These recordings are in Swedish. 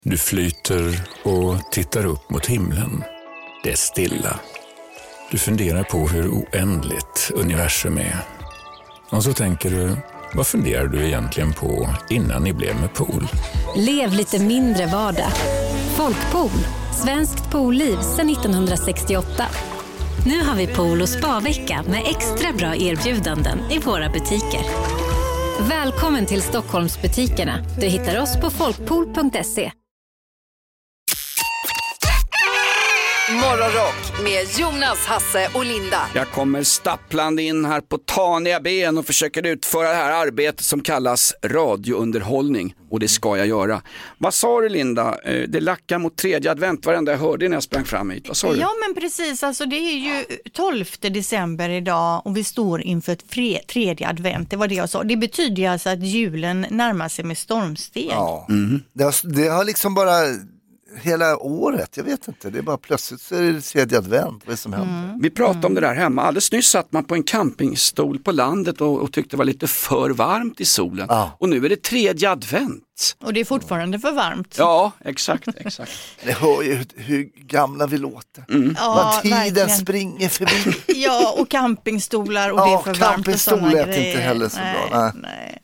Du flyter och tittar upp mot himlen. Det är stilla. Du funderar på hur oändligt universum är. Och så tänker du, vad funderar du egentligen på innan ni blev med pool? Lev lite mindre vardag. Folkpool. Svenskt poolliv sedan 1968. Nu har vi pool- och spa-vecka med extra bra erbjudanden i våra butiker. Välkommen till Stockholmsbutikerna. Du hittar oss på folkpool.se. Morgonrock med Jonas, Hasse och Linda. Jag kommer stapplande in här på taniga ben och försöker utföra det här arbetet som kallas radiounderhållning. Och det ska jag göra. Vad sa du, Linda? Det lackar mot tredje advent, varenda jag hörde när jag sprang fram hit. Vad sa du? Ja, men precis. Alltså, det är ju 12 december idag och vi står inför ett tredje advent. Det var det jag sa. Det betyder ju alltså att julen närmar sig med stormsteg. Ja, det har liksom bara hela året, jag vet inte. Det är bara plötsligt så är det tredje advent, vad är det som händer? Vi pratade om det där hemma. Alldeles nyss satt man på en campingstol på landet och tyckte det var lite för varmt i solen. Ja. Och nu är det tredje advent. Och det är fortfarande för varmt. Ja, exakt. Det hör ju hur gamla vi låter. Ja, Tiden verkligen. springer förbi. Ja, och campingstolar och det är för varmt. Campingstol och lät grejer. inte heller så bra.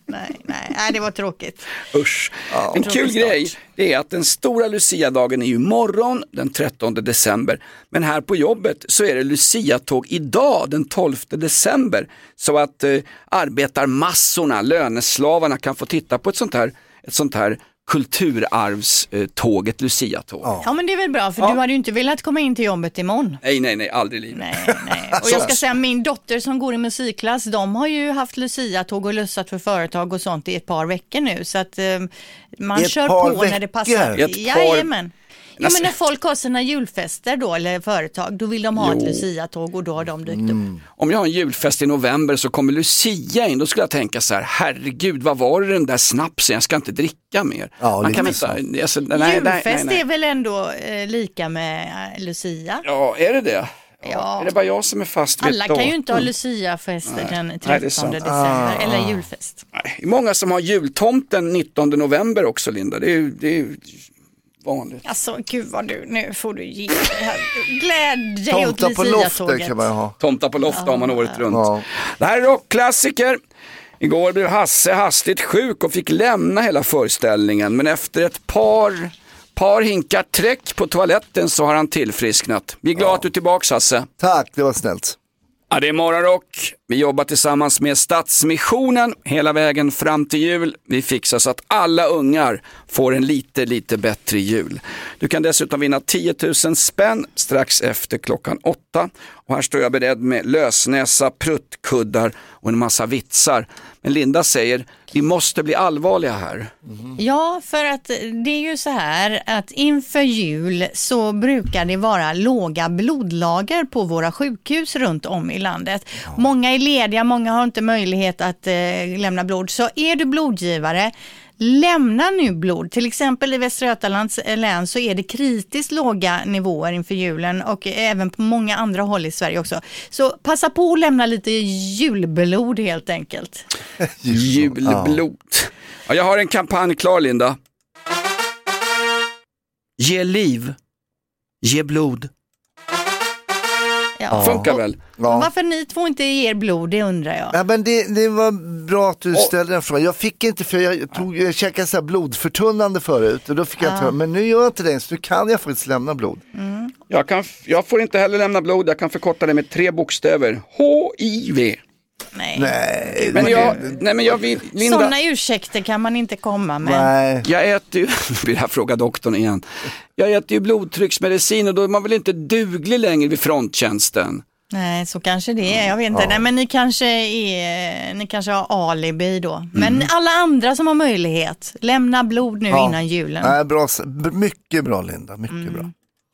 Nej, det var tråkigt. Usch. En kul grej är att den stora Lucia-dagen är ju imorgon, den 13 december. Men här på jobbet så är det Lucia-tåg idag, den 12 december. Så att arbetarmassorna, löneslavarna kan få titta på ett sånt här kulturarvståg, ett Lucia-tåg. Ja, men det är väl bra, för du hade ju inte velat komma in till jobbet imorgon. Nej, aldrig i livet. Nej. Och jag ska säga, min dotter som går i musikklass, de har ju haft Lucia-tåg och lussat för företag och sånt i ett par veckor nu. Så att man kör på när det passar. Jajamän. Ja, men när folk har sina julfester då, eller företag, då vill de ha ett Lucia-tåg och då har de dykt upp. Om jag har en julfest i november så kommer Lucia in, då skulle jag tänka så här: herregud, vad var det den där snapsen? Jag ska inte dricka mer. Ja, man kan inte, julfest är väl ändå lika med Lucia? Ja, är det det? Ja. Är det bara jag som är fast vid Alla kan ju inte ha Lucia-fester den 13 december, eller julfest. Nej, det är många som har jultomten 19 november också, Linda. Det är vanligt. Alltså, gud vad nu får du ge det här. Glädje åt Tomta på loftet Lucia-tåget. kan man ha. Tomta på loftet har man året runt. Ja. Det här är rockklassiker. Igår blev Hasse hastigt sjuk och fick lämna hela föreställningen. Men efter ett par hinkar träck på toaletten så har han tillfrisknat. Vi är glada att du är tillbaka, Hasse. Tack, det var snällt. Ja, det är Morgonrock. Vi jobbar tillsammans med Stadsmissionen hela vägen fram till jul. Vi fixar så att alla ungar får en lite bättre jul. Du kan dessutom vinna 10 000 spänn strax efter 8:00. Och här står jag beredd med lösnäsa, pruttkuddar och en massa vitsar. Men Linda säger, vi måste bli allvarliga här. Ja, för att det är ju så här att inför jul så brukar det vara låga blodlager på våra sjukhus runt om i landet. Många är lediga, många har inte möjlighet att lämna blod. Så är du blodgivare, lämna nu blod. Till exempel i Västra Götalands län så är det kritiskt låga nivåer inför julen och även på många andra håll i Sverige också. Så passa på att lämna lite julblod helt enkelt. Julblod. Ja, jag har en kampanj klar, Linda. Ge liv. Ge blod. Ja. Funkar väl? Ja. Varför ni två inte ger blod, det undrar jag. Ja, men det var bra att du ställde den frågan. Jag fick inte, för jag käkade så här blodförtunnande förut och då fick jag inte, men nu gör jag inte det, så nu kan jag faktiskt lämna blod. Jag får inte heller lämna blod. Jag kan förkorta det med 3 bokstäver. HIV. Nej. Men jag vill, Linda. Sådana ursäkter kan man inte komma med. Nej. Jag äter ju, vill jag fråga doktorn igen. Jag äter ju blodtrycksmedicin och då är man väl inte duglig längre vid fronttjänsten. Nej, så kanske det är. Jag vet inte. Nej, men ni kanske har alibi då. Men alla andra som har möjlighet, lämna blod nu innan julen. Nej, bra, mycket bra, Linda. Mycket bra.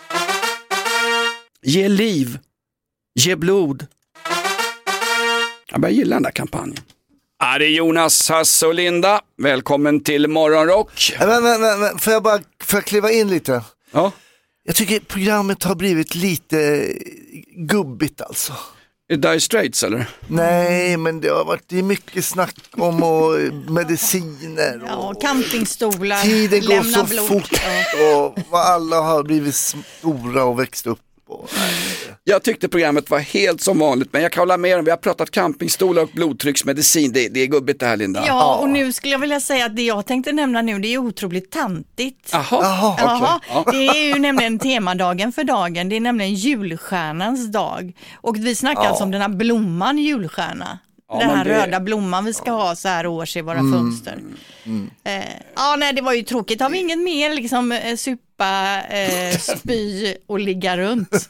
Ge liv. Ge blod. Jag börjar gilla den där kampanjen. Ja, det är Jonas, Hasse och Linda. Välkommen till Morgonrock. Men får jag kliva in lite? Ja. Jag tycker programmet har blivit lite gubbigt alltså. Är det Dire Straits eller? Nej, men det har varit mycket snack om och mediciner. Och Ja, campingstolar. tiden går lämna så blod. fort och vad alla har blivit stora och växt upp. Jag tyckte programmet var helt som vanligt, men jag kan hålla med om, vi har pratat campingstolar och blodtrycksmedicin, det är gubbigt det här, Linda. Ja, och nu skulle jag vilja säga att det jag tänkte nämna nu, det är otroligt tantigt. Jaha, okej. Det är ju nämligen temadagen för dagen, det är nämligen julstjärnans dag. Och vi snackar alltså om den här blomman julstjärna. Den här röda blomman vi ska ha så här års i våra fönster. Nej, det var ju tråkigt. Har vi inget mer liksom supa, spy och ligga runt?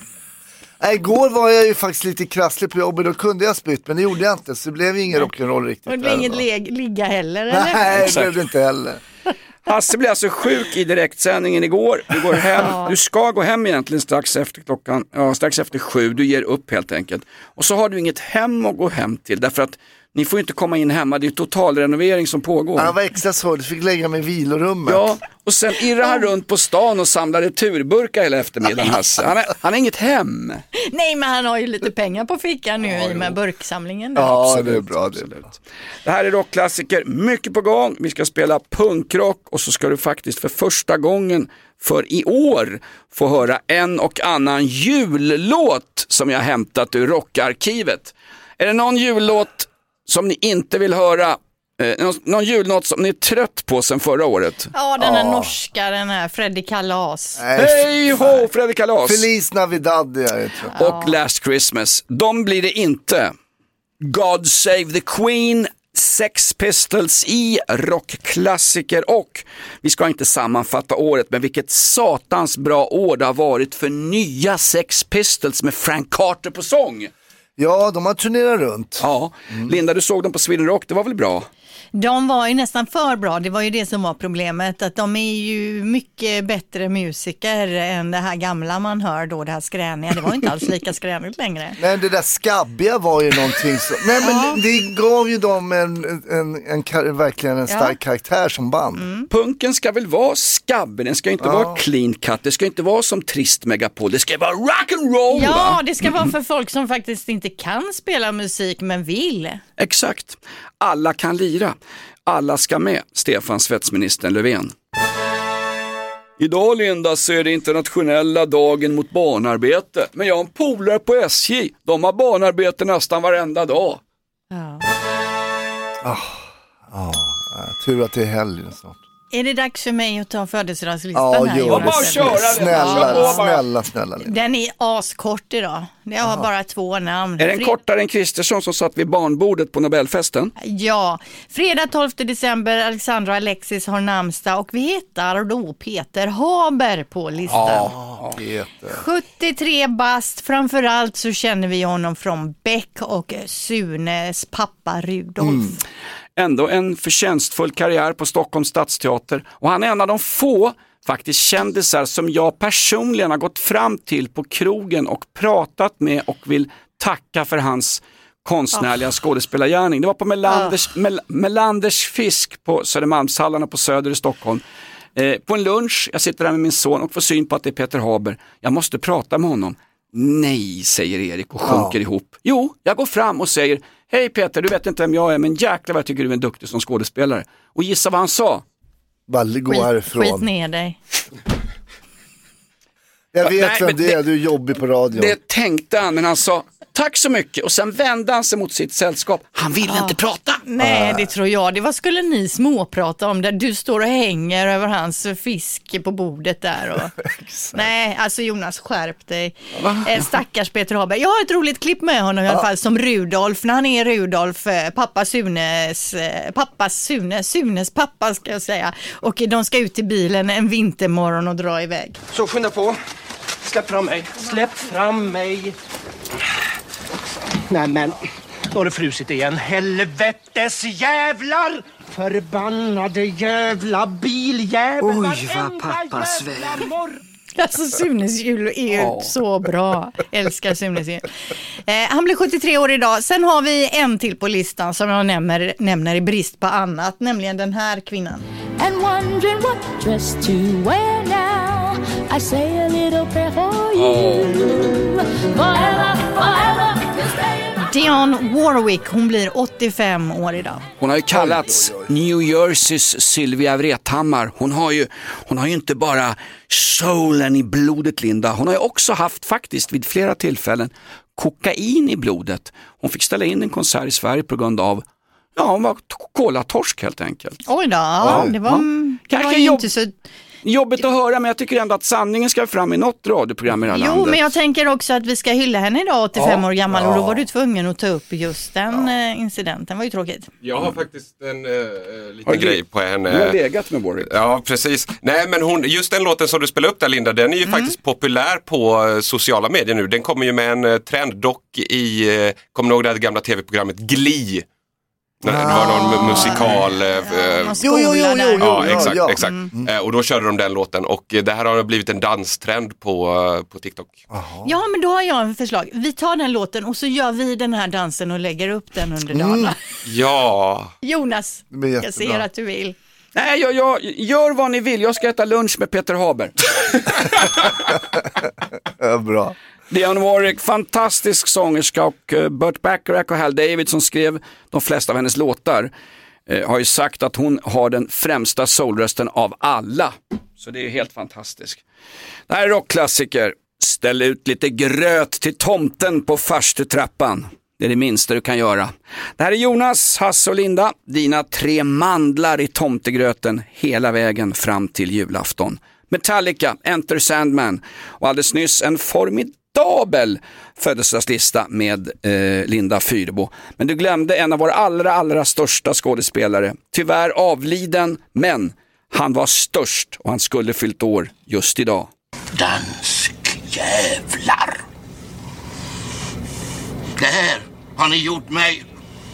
Igår var jag ju faktiskt lite krasslig på jobbet, då kunde jag spytt, men det gjorde jag inte, så det blev ingen rock'n'roll riktigt. Och det blev inget ligga heller, eller? Nej, det blev det inte heller. Hasse blev alltså sjuk i direktsändningen igår. Du går hem, du ska gå hem egentligen strax efter 7, du ger upp helt enkelt. Och så har du inget hem att gå hem till, därför att ni får ju inte komma in hemma, det är ju totalrenovering som pågår. Han var extra svår, du fick lägga mig i vilorummet. Ja, och sen irrar han runt på stan och samlar returburkar hela eftermiddagen, Hasse. Han har inget hem. Nej, men han har ju lite pengar på fickan nu i med burksamlingen. Där. Ja, Absolut, det är bra. absolut. Det här är rockklassiker, mycket på gång. Vi ska spela punkrock och så ska du faktiskt för första gången för i år få höra en och annan jullåt som jag hämtat ur rockarkivet. Är det någon jullåt som ni inte vill höra, någon jullåt som ni är trött på sen förra året? Ja, den här norska, den här Freddy Kalas. Hej ho, Freddy Kalas! Feliz Navidad är det, tror jag. Och Last Christmas. De blir det inte. God Save the Queen, Sex Pistols i rockklassiker, och vi ska inte sammanfatta året, men vilket satans bra år det har varit för nya Sex Pistols med Frank Carter på sång. Ja, de har turnerat runt. Ja, Linda, du såg dem på Sweden Rock, det var väl bra? De var ju nästan för bra, det var ju det som var problemet, att de är ju mycket bättre musiker än det här gamla man hör då, det här skräniga, det var inte alls lika skränigt längre. Nej, det där skabbiga var ju någonting så... Nej, men det gav ju dem verkligen en stark karaktär som band. Punken ska väl vara skabbig, den ska inte vara clean cut, det ska inte vara som Trist Megapol, det ska vara rock and roll. Ja, det ska vara för folk som faktiskt inte kan spela musik men vill. Exakt. Alla kan lira. Alla ska med, Stefan Svetsministern Löfven. Idag, Linda, så är det internationella dagen mot barnarbete. Men jag har en polare på SJ. De har barnarbete nästan varenda dag. Tur att det är helgen snart. Är det dags för mig att ta födelsedagslistan här? Ja, bara köra Snälla. Den är askort idag. Det har bara 2 namn. Är den kortare än Kristersson som satt vid barnbordet på Nobelfesten? Ja, fredag 12 december, Alexandra och Alexis har namnsdag och vi hittar då Peter Haber på listan. 73 bast, framförallt så känner vi honom från Beck och Sunes pappa Rudolf. Ändå en förtjänstfull karriär på Stockholms stadsteater, och han är en av de få faktiskt kändisar som jag personligen har gått fram till på krogen och pratat med och vill tacka för hans konstnärliga skådespelargärning. Det var på Melanders fisk på Södermalmshallarna på Söder i Stockholm. På en lunch, jag sitter där med min son och får syn på att det är Peter Haber. Jag måste prata med honom. Nej, säger Erik och sjunker ihop. Jo, jag går fram och säger: hej Peter, du vet inte vem jag är, men jäklar vad jag tycker du är en duktig som skådespelare. Och gissa vad han sa? Bara gå härifrån. Skit ner dig. Jag vet vem det är, du är jobbig på radio. Det tänkte han, men han sa tack så mycket, och sen vände han sig mot sitt sällskap. Han ville inte prata. Nej, det tror jag. Vad skulle ni småprata om där du står och hänger över hans fisk på bordet där? Och... Nej, alltså Jonas, skärp dig. Stackars Peter Haber. Jag har ett roligt klipp med honom i alla fall som Rudolf. När han är Rudolf, Sunes pappa ska jag säga. Och de ska ut till bilen en vintermorgon och dra iväg. Så skynda på. Släpp fram mig. Släpp fram mig. Nej men, då har det frusit igen. Helvetes jävlar! Förbannade jävla biljävel. Oj, vad pappa svär. Alltså Sunes jul är ju så bra. Älskar Sunes jul. Han blir 73 år idag. Sen har vi en till på listan som jag nämner i brist på annat. Nämligen den här kvinnan. And wondering what dress to wear now, I say a little prayer for you. Forever, forever, Dionne Warwick, hon blir 85 år idag. Hon har ju kallats New Jerseys Sylvia Vrethammar. Hon har ju inte bara soulen i blodet, Linda. Hon har ju också haft faktiskt vid flera tillfällen kokain i blodet. Hon fick ställa in en konsert i Sverige på grund av hon var kolatorsk helt enkelt. Oj då, det var ju inte så... Jobbigt att höra, men jag tycker ändå att sanningen ska fram i något radioprogram i det här landet. Jo, men jag tänker också att vi ska hylla henne idag, 85 år gammal, och då var du tvungen att ta upp just den incidenten. Det var ju tråkigt. Jag har faktiskt en liten grej på henne. Du har legat med Warwick. Ja, precis. Nej, men just den låten som du spelar upp där, Linda, den är ju faktiskt populär på sociala medier nu. Den kommer ju med en trend, dock kommer ni ihåg det här gamla tv-programmet Glee? Det var någon musikal. Jo. Exakt. Och då körde de den låten. Och det här har blivit en danstrend på TikTok. Ja, men då har jag en förslag. Vi tar den låten och så gör vi den här dansen och lägger upp den under dagarna. Ja. Jonas, jag ser att du vill. Nej, jag gör vad ni vill. Jag ska äta lunch med Peter Haber. Bra. Dionne Warwick, fantastisk sångerska, och Burt Bacharach och Hal David som skrev de flesta av hennes låtar har ju sagt att hon har den främsta soulrösten av alla. Så det är helt fantastiskt. Det här är rockklassiker. Ställ ut lite gröt till tomten på farstutrappan. Det är det minsta du kan göra. Det här är Jonas, Hasse och Linda. Dina 3 mandlar i tomtegröten hela vägen fram till julafton. Metallica, Enter Sandman, och alldeles nyss en formidabel födelsedagslista med Linda Fyrebo. Men du glömde en av våra allra största skådespelare. Tyvärr avliden, men han var störst och han skulle fyllt år just idag. Danskjävlar. Det här har ni gjort mig.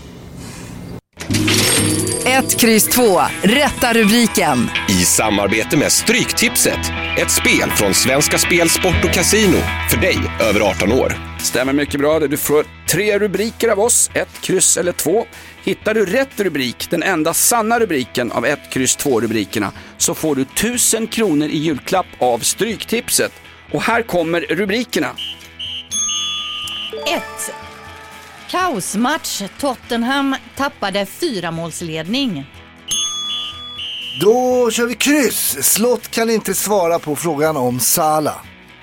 1, X, 2. Rätta rubriken. I samarbete med Stryktipset. Ett spel från Svenska Spel, Sport och Casino. För dig över 18 år. Stämmer mycket bra. Du får 3 rubriker av oss. 1, X eller 2. Hittar du rätt rubrik, den enda sanna rubriken av 1, X, 2 rubrikerna, så får du 1000 kronor i julklapp av Stryktipset. Och här kommer rubrikerna. 1. Kaosmatch. Tottenham tappade 4-målsledning. Då kör vi kryss. Slott kan inte svara på frågan om Salah.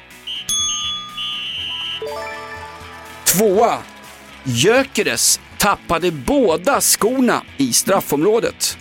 2. Gyökeres tappade båda skorna i straffområdet.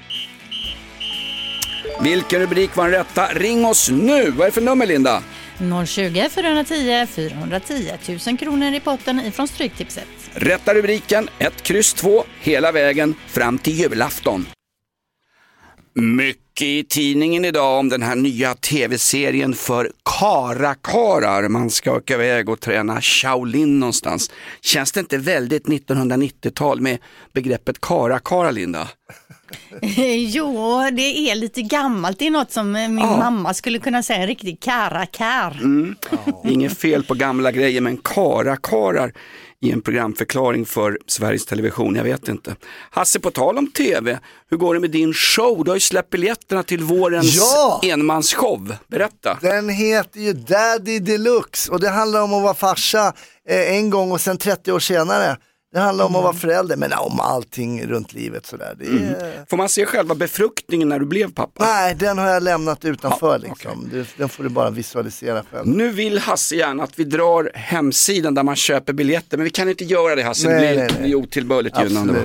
Vilken rubrik var den rätta? Ring oss nu. Vad är det för nummer, Linda? 020 410 410 000 kronor i potten ifrån Stryktipset. Rätta rubriken 1, X, 2 hela vägen fram till julafton. Mycket i tidningen idag om den här nya tv-serien för karakarar. Man ska åka iväg och träna Shaolin någonstans. Känns det inte väldigt 1990-tal med begreppet karakara, Linda? Jo, det är lite gammalt. Det är något som min mamma skulle kunna säga, en riktig karakar. Inget fel på gamla grejer, men karakarar i en programförklaring för Sveriges Television, jag vet inte. Hasse, på tal om tv, hur går det med din show? Du har ju släppt biljetterna till vårens enmansshow. Berätta. Den heter ju Daddy Deluxe och det handlar om att vara farsa en gång och sen 30 år senare. Det handlar om att vara förälder, men om allting runt livet sådär. Får man se själva befruktningen när du blev pappa? Nej, den har jag lämnat utanför liksom. Okay. Den får du bara visualisera själv. Nu vill Hasse gärna att vi drar hemsidan där man köper biljetter, men vi kan inte göra det, Hasse. Det blir otillbörligt gynnande.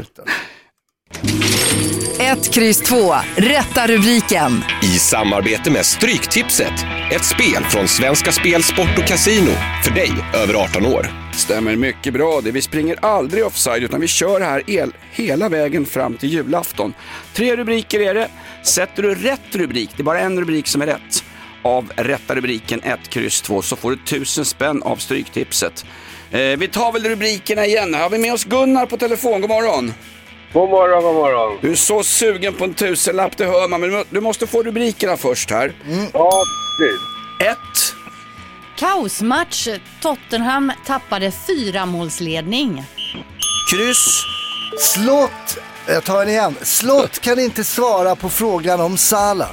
1, X, 2. Rätta rubriken. I samarbete med Stryktipset. Ett spel från Svenska Spel, Sport och Casino. För dig över 18 år. Stämmer mycket bra det. Vi springer aldrig offside utan vi kör här hela vägen fram till julafton. 3 rubriker är det. Sätter du rätt rubrik, det är bara en rubrik som är rätt, av rätta rubriken 1, X, 2, så får du 1000 spänn av Stryktipset. Vi tar väl rubrikerna igen. Har vi med oss Gunnar på telefon? God morgon. God morgon. Du är så sugen på en 1000-lapp, det hör man, men du måste få rubrikerna först här. Ja, precis. 1. Kaosmatch. Tottenham tappade 4-målsledning. Kryss. Slott, jag tar den igen. Slott kan inte svara på frågan om Salah.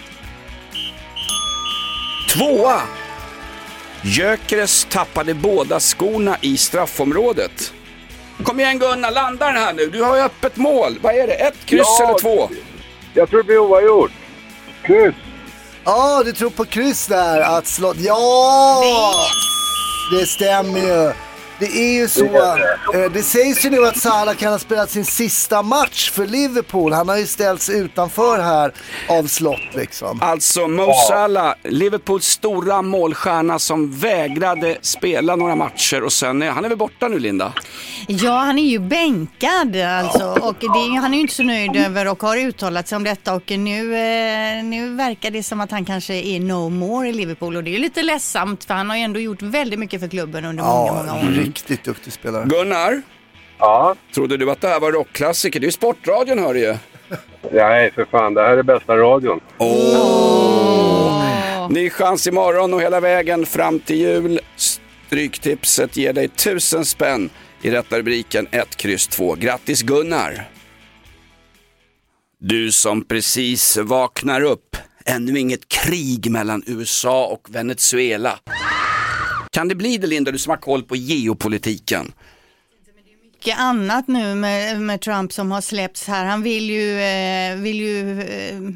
2. Gyökeres tappade båda skorna i straffområdet. Kom igen Gunnar, landa den här nu. Du har ju öppet mål. Vad är det? 1 kryss eller 2? Jag tror det blir oavgjort. Kryss. Ja, du tror på kryss där att slå... Ja! Det stämmer ju. Det är ju så. Det sägs ju nu att Salah kan ha spelat sin sista match för Liverpool. Han har ju ställts utanför här av slott liksom. Alltså Mo Salah, Liverpools stora målstjärna som vägrade spela några matcher och sen han är väl borta nu, Linda? Ja, han är ju bänkad alltså, och han är ju inte så nöjd över och har uttalat sig om detta, och nu verkar det som att han kanske är no more i Liverpool, och det är lite ledsamt för han har ju ändå gjort väldigt mycket för klubben under många år. Riktigt duktig spelare. Gunnar? Ja? Trodde du att det här var rockklassiker? Det är ju sportradion, hör du ju. Nej, för fan. Det här är bästa radion. Ny chans imorgon och hela vägen fram till jul. Stryktipset ger dig 1000 spänn i rätta rubriken 1-2. Grattis Gunnar! Du som precis vaknar upp. Ännu inget krig mellan USA och Venezuela. Kan det bli det, Linda, du som har koll på geopolitiken? Mycket annat nu med Trump som har släppts här. Han vill ju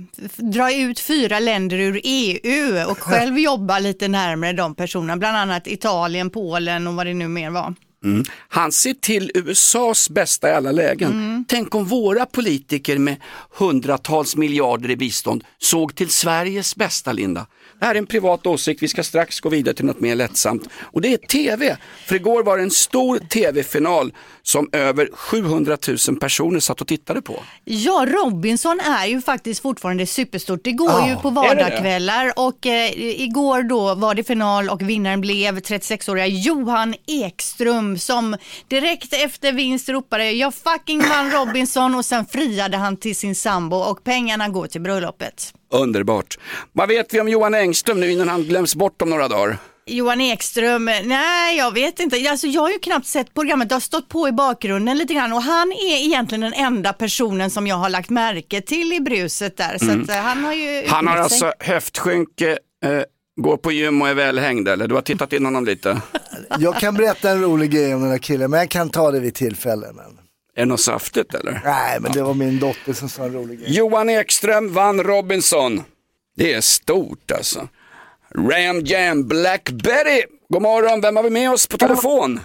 dra ut 4 länder ur EU och själv jobba lite närmare de personerna. Bland annat Italien, Polen och vad det nu mer var. Han ser till USAs bästa i alla lägen. Tänk om våra politiker med hundratals miljarder i bistånd såg till Sveriges bästa, Linda. Det här är en privat åsikt, vi ska strax gå vidare till något mer lättsamt. Och det är tv, för igår var det en stor tv-final som över 700 000 personer satt och tittade på. Ja, Robinson är ju faktiskt fortfarande superstort. Det går ju på vardagskvällar och igår då var det final och vinnaren blev 36-åriga Johan Ekström som direkt efter vinst ropade jag fucking vann Robinson, och sen friade han till sin sambo och pengarna går till bröllopet. Underbart. Vad vet vi om Johan Engström nu innan han glöms bort om några dagar? Johan Ekström, nej jag vet inte. Alltså, jag har ju knappt sett programmet, det har stått på i bakgrunden lite grann, och han är egentligen den enda personen som jag har lagt märke till i bruset där. Så att, han har ju... Han har alltså höftskynke, går på gym och är välhängd, eller? Du har tittat in honom lite. Jag kan berätta en rolig grej om den här killen, men jag kan ta det vid tillfälle. Men... Är det något saftigt, eller? Nej, men det var min dotter som sa en rolig grej. Johan Ekström vann Robinson. Det är stort alltså. Ram Jam Black Betty. God morgon, vem har vi med oss på telefon?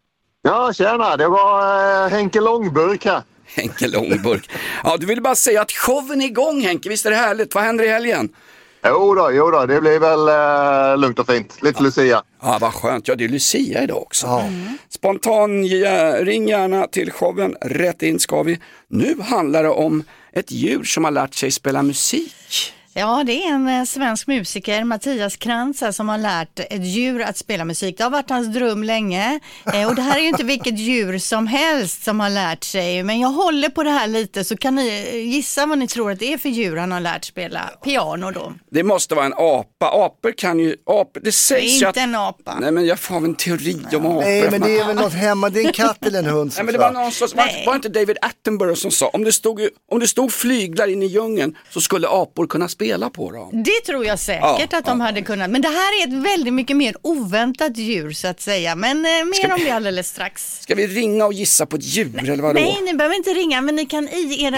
Ja, tjena, det var Henke Långburk här. Henke Långburk. Ja, du ville bara säga att showen är igång, Henke. Visst är det härligt? Vad händer i helgen? Jo då, det blir väl lugnt och fint. Lite Lucia. Ja, vad skönt. Ja, det är Lucia idag också. Spontan, ring gärna till showen. Rätt in ska vi. Nu handlar det om ett djur som har lärt sig spela musik. Ja, det är en svensk musiker, Mattias Krantz, som har lärt ett djur att spela musik. Det har varit hans dröm länge. Och det här är ju inte vilket djur som helst som har lärt sig. Men jag håller på det här lite, så kan ni gissa vad ni tror att det är för djur han har lärt spela piano då. Det måste vara en apa. Apor kan ju... det sägs det är inte en apa. Nej, men jag får en teori om apor. Nej, men det är väl något hemma. Det är en katt eller en hund som Nej, men det var någon som... Var inte David Attenborough som sa om det stod flyglar in i djungeln så skulle apor kunna spela på dem. Det tror jag säkert att de hade kunnat. Men det här är ett väldigt mycket mer oväntat djur så att säga. Men mer om det alldeles strax. Ska vi ringa och gissa på ett djur eller vadå? Nej, ni behöver inte ringa, men ni kan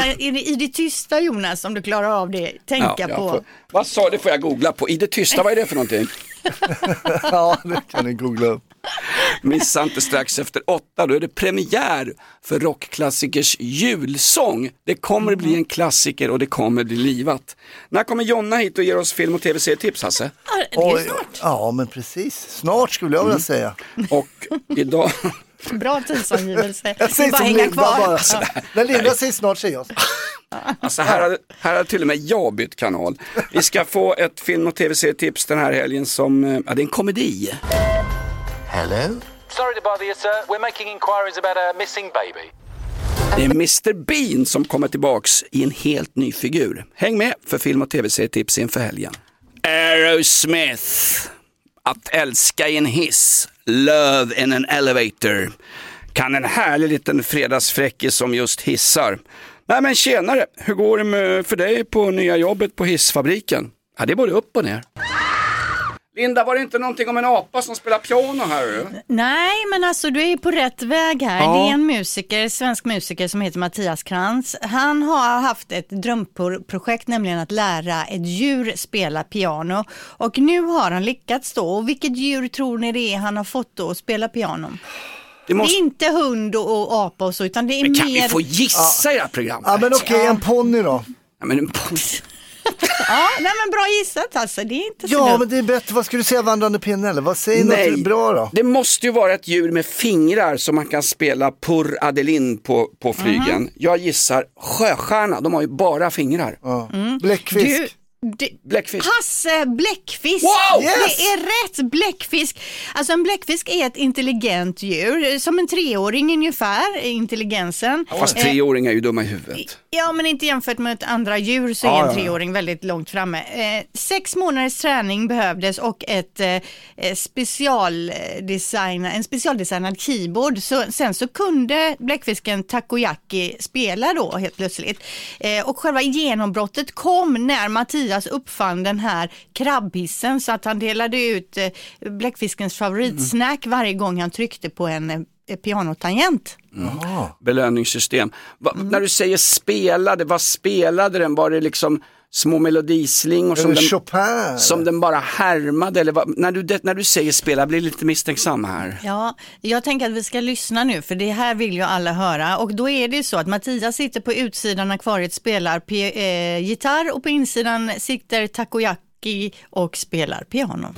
i det tysta, Jonas, om du klarar av det, tänka på. Vad sa du, får jag googla på? I det tysta, vad är det för någonting? Ja, det kan ni googla upp. Missa inte strax efter 8, då är det premiär för rockklassikers julsång. Det kommer bli en klassiker och det kommer bli livat. När kommer Jonna hit och ger oss film- och tv-serietips, Hasse? Det är snart. Ja, men precis. Snart skulle jag vilja säga. Och idag... Bra tidsangivelse. Jag säger som Linda bara. När Linda säger snart säger jag. Alltså här har till och med jag bytt kanal. Vi ska få ett film- och tv-serietips den här helgen som... det är en komedi. Hello? Sorry to bother you, sir. We're making inquiries about a missing baby. Det är Mr. Bean som kommer tillbaks i en helt ny figur. Häng med för film- och tv-serietips inför helgen. Aerosmith. Att älska i en hiss. Love in an elevator. Kan en härlig liten fredagsfräckis som just hissar. Nej, men tjenare, hur går det för dig på nya jobbet på hissfabriken? Ja, det är både upp och ner. Linda, var det inte någonting om en apa som spelar piano här? Nej, men alltså du är på rätt väg här. Ja. Det är en musiker, svensk musiker som heter Mattias Krantz. Han har haft ett drömprojekt, nämligen att lära ett djur spela piano. Och nu har han lyckats då. Och vilket djur tror ni det är han har fått då att spela piano? Det är inte hund och apa och så, utan det är men mer... kan vi få gissa i det här programmet? Ja, men okej, en ponny då. Ja, men en ponny. Ja, nej, men bra gissat alltså. Det är inte så Ja, dumt. men det är bättre. Vad skulle du säga, vandrande pinne eller? Vad säger Nej, något bra då? det måste ju vara ett djur med fingrar som man kan spela Pur Adelin på flygen. Jag gissar sjöstjärna, de har ju bara fingrar. Bläckfisk. Bläckfisk. Hasse Bläckfisk. Wow! Det är rätt, bläckfisk. Alltså en bläckfisk är ett intelligent djur, som en 3-åring ungefär, intelligensen. Fast 3-åringar är ju dumma i huvudet. Ja, men inte jämfört med andra djur så är en 3-åring väldigt långt framme. 6 månaders träning behövdes och en specialdesignad keyboard. Sen så kunde bläckfisken Takoyaki spela då helt plötsligt. Och själva genombrottet kom när Mattias uppfann den här krabbhissen, så att han delade ut bläckfiskens favoritsnack varje gång han tryckte på en pianotangent. Belöningssystem. När du säger spelade, vad spelade den? Var det liksom små melodislingor som den bara härmade? Eller när du säger spela, blir lite misstänksam här. Ja, jag tänker att vi ska lyssna nu, för det här vill ju alla höra. Och då är det så att Mattias sitter på utsidan, akvariet spelar gitarr, och på insidan sitter Takoyaki och spelar piano.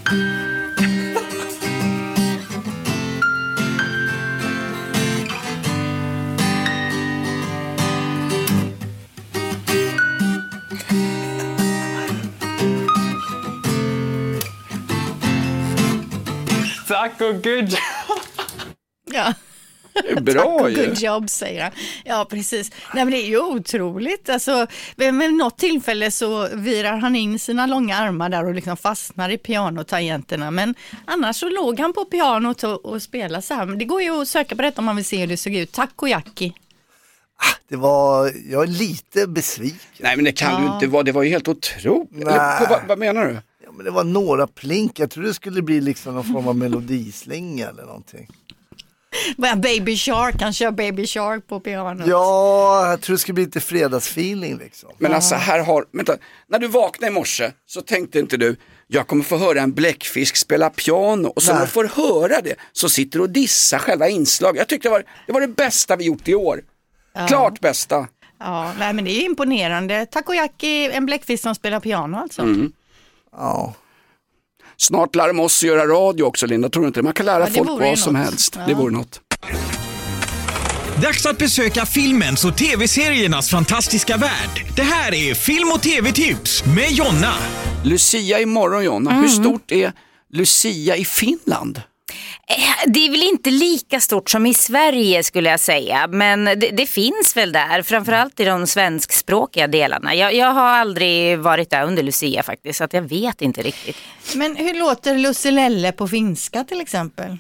Tack och good job. Ja. Det är bra. Tack och good job, säger han. Ja, precis. Nej, men det är ju otroligt. Alltså, med något tillfälle så virar han in sina långa armar där och liksom fastnar i pianotangenterna. Men annars så låg han på pianot och spelade så här. Men det går ju att söka på detta om man vill se hur det såg ut. Takoyaki. Jag är lite besviken. Nej, men det kan du inte vara. Det var ju helt otroligt. Vad menar du? Ja, men det var några plink. Jag tror det skulle bli liksom någon form av melodislinga eller någonting. Baby Shark, han kör Baby Shark på pianot. Ja, jag tror det skulle bli lite fredagsfeeling liksom. Men alltså vänta, när du vaknade i morse så tänkte inte du, jag kommer få höra en bläckfisk spela piano, och så när du får höra det så sitter du och dissar själva inslag. Jag tyckte det var det bästa vi gjort i år. Ja. Klart bästa. Ja, nej, men det är imponerande. Takoyaki, en bläckfisk som spelar piano alltså. Ja. Snart lär de oss göra radio också, Linda, tror du inte? Man kan lära folk vad som helst. Det vore något. Dags att besöka filmens och tv-seriernas fantastiska värld. Det här är Film- och tv-tips med Jonna. Lucia imorgon, Jonna. Hur stort är Lucia i Finland? Det är väl inte lika stort som i Sverige, skulle jag säga. Men det finns väl där, framförallt i de svenskspråkiga delarna. Jag har aldrig varit där under Lucia faktiskt, så att jag vet inte riktigt. Men hur låter Lusselelle på finska till exempel?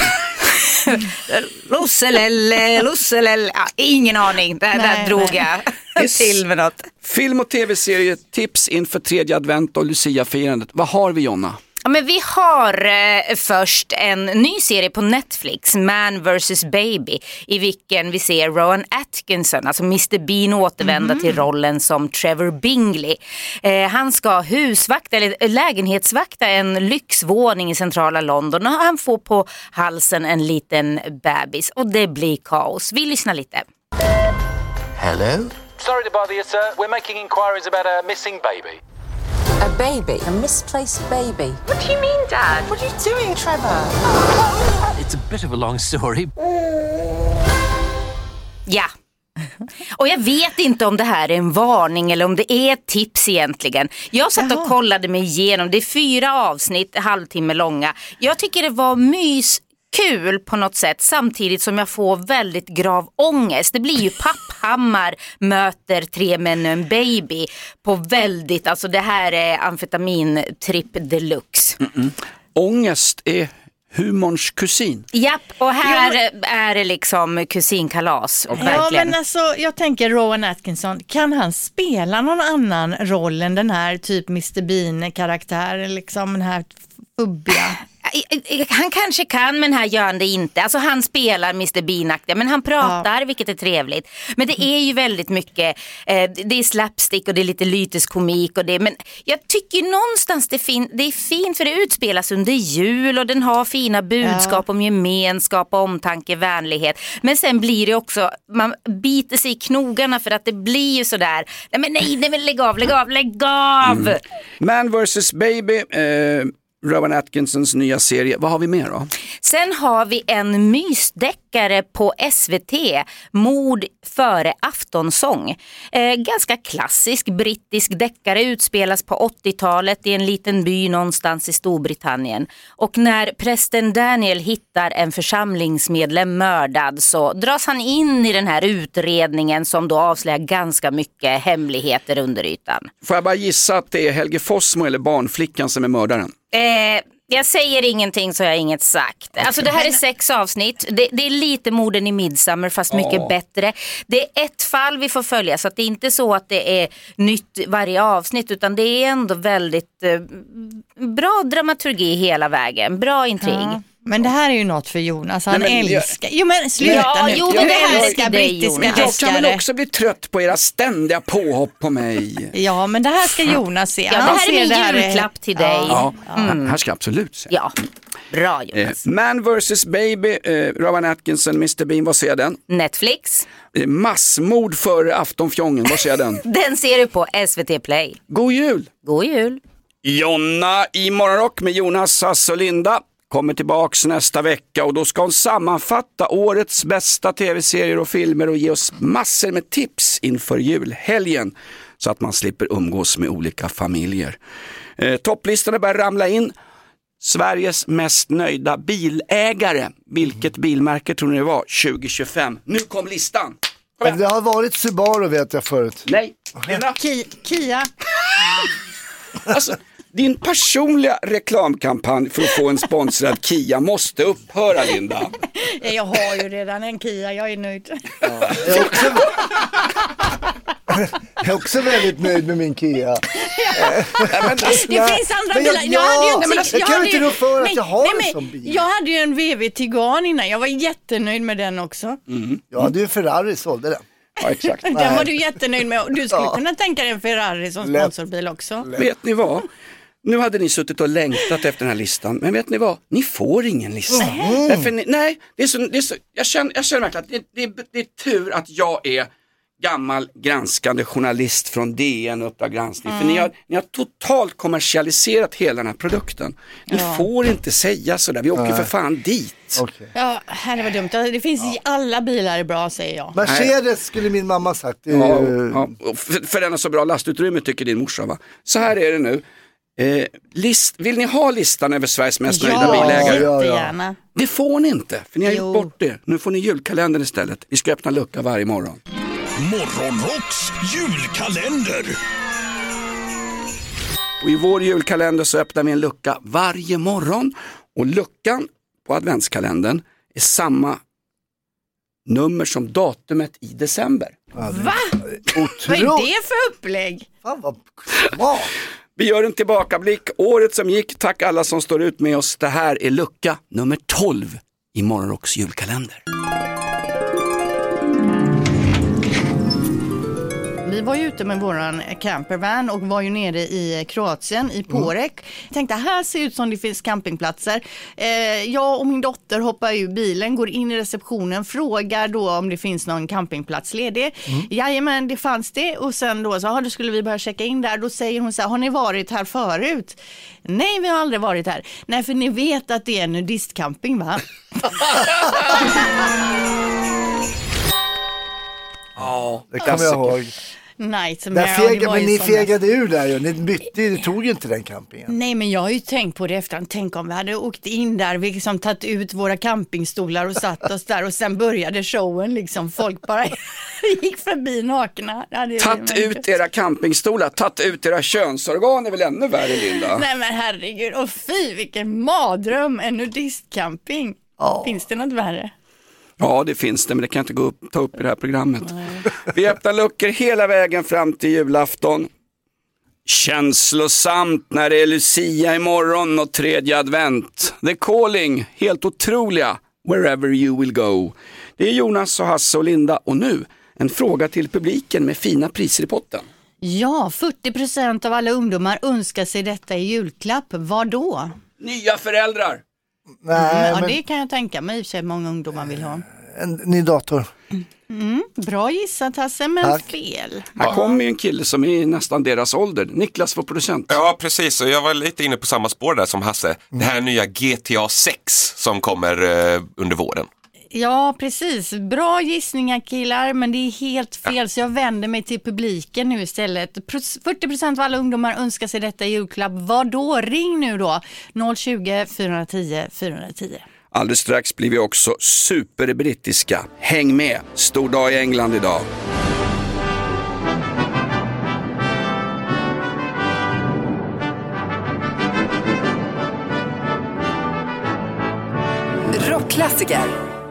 Lusselelle. Ja, ingen aning, där drog jag till med något. Film- och tv-serie tips inför 3:e advent och Lucia-firandet. Vad har vi, Jonna? Ja, men vi har först en ny serie på Netflix, Man vs. Baby, i vilken vi ser Rowan Atkinson, alltså Mr. Bean, återvända till rollen som Trevor Bingley. Han ska lägenhetsvakta en lyxvåning i centrala London, och han får på halsen en liten bebis, och det blir kaos. Vi lyssnar lite. Hello? Sorry to bother you, sir. We're making inquiries about a missing baby. A baby? A misplaced baby? What do you mean, Dad? What are you doing, Trevor? It's a bit of a long story. Ja. Och jag vet inte om det här är en varning eller om det är ett tips egentligen. Jag satt och kollade mig igenom. Det är 4 avsnitt, halvtimme långa. Jag tycker det var kul på något sätt, samtidigt som jag får väldigt grav ångest. Det blir ju Papphammar möter 3 män och en baby på väldigt, alltså det här är amfetamintripp deluxe. Ångest är humorns kusin. Japp, och här är det liksom kusinkalas. Ja, men alltså jag tänker Rowan Atkinson, kan han spela någon annan roll än den här typ Mr. Bean-karaktär, liksom den här Ubbiga. Han kanske kan, men här gör han det inte. Alltså han spelar Mr. Bean-aktiga, men han pratar, vilket är trevligt. Men det är ju väldigt mycket, det är slapstick och det är lite lyteskomik och det. Men jag tycker någonstans det är fint, för det utspelas under jul och den har fina budskap om gemenskap, omtanke, vänlighet. Men sen blir det också, man biter sig i knogarna för att det blir ju sådär. Nej, lägg av. Man vs. Baby, Rowan Atkinsons nya serie. Vad har vi mer då? Sen har vi en mysdeckare på SVT, Mord före aftonsång. Ganska klassisk brittisk deckare, utspelas på 80-talet i en liten by någonstans i Storbritannien. Och när prästen Daniel hittar en församlingsmedlem mördad så dras han in i den här utredningen som då avslöjar ganska mycket hemligheter under ytan. Får jag bara gissa att det är Helge Fossmo eller barnflickan som är mördaren? Jag säger ingenting så jag har inget sagt. Alltså det här är 6 avsnitt. Det är lite Morden i Midsommar fast mycket bättre. Det är ett fall vi får följa, så att det är inte så att det är nytt varje avsnitt, utan det är ändå väldigt bra dramaturgi hela vägen. Bra intrig. Ja. Men det här är ju något för Jonas. Han älskar... Jo men sluta nu. Jo, men det här älskar brittiska deckare. Jag kan väl också bli trött på era ständiga påhopp på mig. Ja, men det här ska Jonas se. Ja, det här är min julklapp till dig. Ja, här ska jag absolut se. Ja, bra Jonas. Man vs. Baby, Rowan Atkinson, Mr. Bean, vad ser den? Netflix. Massmord före aftonfjongen, vad ser den? Den ser du på SVT Play. God jul! God jul! Jonna i Morgonrock med Jonas, Sass och Linda kommer tillbaks nästa vecka, och då ska hon sammanfatta årets bästa tv-serier och filmer och ge oss massor med tips inför julhelgen så att man slipper umgås med olika familjer. Topplistorna börjar ramla in. Sveriges mest nöjda bilägare. Vilket bilmärke tror ni det var 2025? Nu kom listan. Kom det har varit Subaru, vet jag förut. Nej. Kia. Alltså, din personliga reklamkampanj för att få en sponsrad Kia måste upphöra, Linda. Jag har ju redan en Kia, jag är nöjd. Ja, jag är också väldigt nöjd med min Kia. Det finns andra bilar. Jag kan inte rå för att jag har en sån bil. Jag hade ju en VW Tigane innan. Jag var jättenöjd med den också. Jag hade ju en Ferrari, sålde den. Ja, exakt. Den var du jättenöjd med. Du skulle kunna tänka dig en Ferrari som sponsorbil också. Vet ni vad? Nu hade ni suttit och längtat efter den här listan. Men vet ni vad? Ni får ingen lista. Nej, det är så, jag känner verkligen att det är tur att jag är gammal granskande journalist från DN och Uppdrag granskning. För ni har totalt kommersialiserat hela den här produkten. Ni får inte säga sådär. Vi åker för fan dit. Okay. Ja, det var dumt. Det finns i alla bilar är bra, säger jag. Mercedes skulle min mamma sagt. För den har så bra lastutrymme, tycker din morsa, va? Så här är det nu. Vill ni ha listan över Sveriges mest nöjda bilägare? Ja. Det får ni inte, för ni har gjort bort det. Nu får ni julkalendern istället. Vi ska öppna lucka varje morgon. Morgonrocks julkalender. Och i vår julkalender så öppnar vi en lucka varje morgon. Och luckan på adventskalendern är samma nummer som datumet i december. Va? Vad är det för upplägg? Fan vad smart. Vi gör en tillbakablick. Året som gick, tack alla som står ut med oss. Det här är lucka nummer 12 i Morgonrocks julkalender. Vi var ju ute med våran campervan och var ju nere i Kroatien, i Porek. Jag tänkte, här ser ut som det finns campingplatser. Jag och min dotter hoppar ur bilen, går in i receptionen, frågar då om det finns någon campingplats ledig. Jajamän, det fanns det. Och sen då då skulle vi börja checka in där. Då säger hon så här, har ni varit här förut? Nej, vi har aldrig varit här. Nej, för ni vet att det är en nudistcamping, va? Ja, det kommer jag ihåg. Men ni fegade ur där ju. Ni bytte, ni tog ju inte den campingen. Nej, men jag har ju tänkt på det efterhand. Tänk om vi hade åkt in där, vi liksom tagit ut våra campingstolar och satt oss där och sen började showen liksom. Folk bara gick förbi nakna. Tatt ut era campingstolar, tatt ut era könsorgan är väl ännu värre, Linda? Nej men herregud, och fy vilken madröm, en nudistcamping. Finns det något värre? Ja, det finns det, men det kan jag inte ta upp i det här programmet. Vi öppnar luckor hela vägen fram till julafton. Känslosamt när det är Lucia imorgon och 3:e advent. The Calling, helt otroliga. Wherever you will go. Det är Jonas och Hasse och Linda. Och nu en fråga till publiken med fina priser i potten. Ja, 40% av alla ungdomar önskar sig detta i julklapp. Vad då? Nya föräldrar. Nej, Ja, men det kan jag tänka mig. I och för sig många ungdomar vill ha. en ny dator. Bra gissat Hasse, men Tack. fel. Här kommer ju en kille som är nästan deras ålder. Niklas var producent. Ja, precis. Och jag var lite inne på samma spår där som Hasse. Det här nya GTA 6 som kommer under våren. Ja, precis. Bra gissningar killar, men det är helt fel. Så jag vänder mig till publiken nu istället. 40% av alla ungdomar önskar sig detta i julklapp. Vad då? Ring nu då. 020 410 410. Alldeles strax blir vi också superbrittiska. Häng med, stor dag i England idag. Rockklassiker.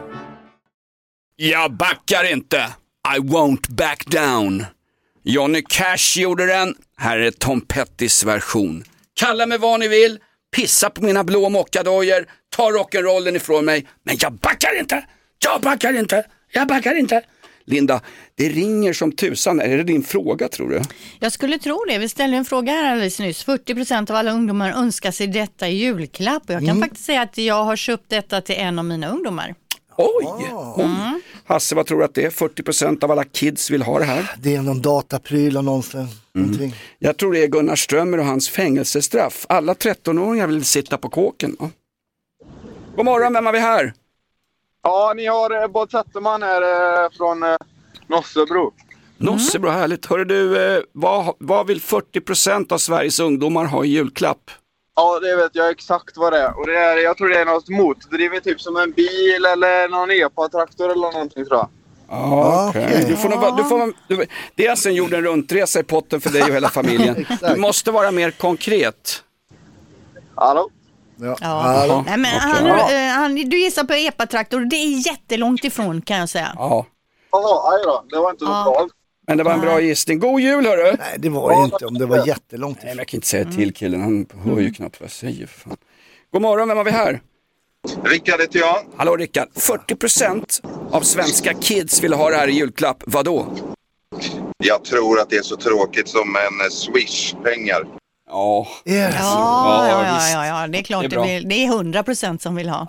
Jag backar inte. I won't back down. Johnny Cash gjorde den. Här är Tom Pettys version. Kalla mig vad ni vill. Pissa på mina blå mockadojor. Ta rock'n'rollen ifrån mig. Men jag backar inte. Jag backar inte. Jag backar inte. Linda, det ringer som tusan. Är det din fråga tror du? Jag skulle tro det. Vi ställde en fråga här alldeles nyss. 40% av alla ungdomar önskar sig detta i julklapp. Och jag kan faktiskt säga att jag har köpt detta till en av mina ungdomar. Oj! Hasse, vad tror du att det är? 40% av alla kids vill ha det här. Det är någon datapryl och någonting. Jag tror det är Gunnar Strömmer och hans fängelsestraff. Alla 13-åringar vill sitta på kåken. Ja. God morgon, vem har vi här? Ja, ni har Bob Zetterman här från Nossebro. Nossebro, härligt. Hörru du, vad vill 40% av Sveriges ungdomar ha i julklapp? Ja, det vet jag exakt vad det är. Och jag tror det är något motdrivet, typ som en bil eller någon epa-traktor eller någonting tror jag. Okej. Det är alltså en jorden runtresa i potten för dig och hela familjen. Du måste vara mer konkret. Hallå? Ja. Nej, men du gissar på epa-traktor. Det är jättelångt ifrån kan jag säga. Ja. Jaha, aj då. Det var inte så bra. Men det var en bra gissning. God jul hörru! Nej, det var det inte om det var jättelångt. Nej, men jag kan inte säga till killen. Han hör ju knappt vad jag säger. För fan. God morgon, vem har vi här? Rickard heter jag. Hallå Rickard. 40% av svenska kids vill ha det här i julklapp. Vad då? Jag tror att det är så tråkigt som en Swish-pengar. Ja. Yes. Ja, det är klart det är 100% som vill ha.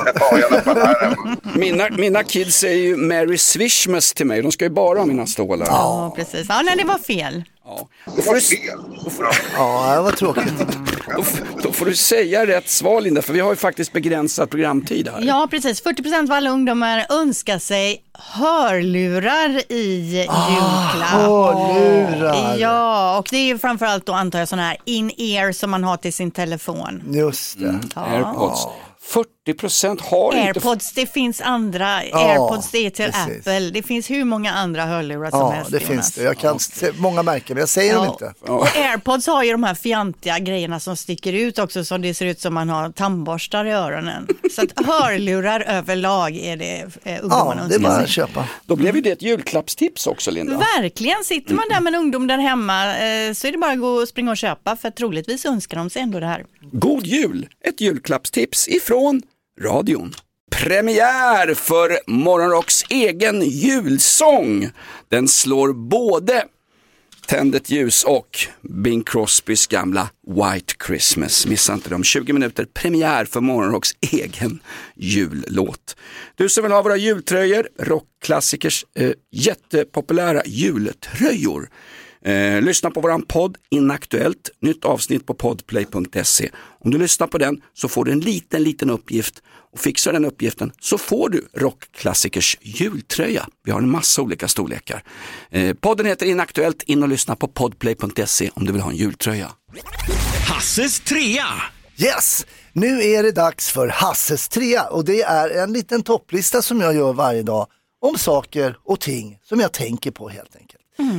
Mina kids är ju Mary Swishmas till mig. De ska ju bara ha mina stålar. Ja, precis. Ja, nej, det var fel. Ja. Ja, det var tråkigt. Då får du säga rätt svar Linda, för vi har ju faktiskt begränsad programtid här. Ja, precis. 40% av alla ungdomar önskar sig hörlurar i julklapp. Hörlurar. Ja, och det är ju framförallt då antar jag sådana här in-ear som man har till sin telefon. Just det. AirPods. 40% har AirPods, det finns andra. AirPods är till Apple. Det finns hur många andra hörlurar som helst. Ja, det finns det. Jag kan se många märken, men jag säger dem inte. Och AirPods har ju de här fjantiga grejerna som sticker ut också, så det ser ut som man har tandborstar i öronen. Så att hörlurar överlag är det ungdomarna önskar sig. Det är bara att köpa. Då blev ju det ett julklappstips också, Linda. Verkligen, sitter man där med en ungdom där hemma så är det bara att gå och springa och köpa, för troligtvis önskar de sig ändå det här. God jul! Ett julklappstips ifrån radion. Premiär för Morgonrocks egen julsång. Den slår både Tänd ett ljus och Bing Crosbys gamla White Christmas. Missa inte dem. 20 minuter premiär för Morgonrocks egen jullåt. Du som vill ha våra jultröjor, rockklassikers jättepopulära jultröjor. Lyssna på våran podd Inaktuellt, nytt avsnitt på podplay.se. Om du lyssnar på den så får du en liten uppgift, och fixar den uppgiften så får du rockklassikers jultröja. Vi har en massa olika storlekar. Podden heter Inaktuellt, in och lyssna på podplay.se om du vill ha en jultröja. Hasses trea! Yes! Nu är det dags för Hasses trea, och det är en liten topplista som jag gör varje dag om saker och ting som jag tänker på helt enkelt.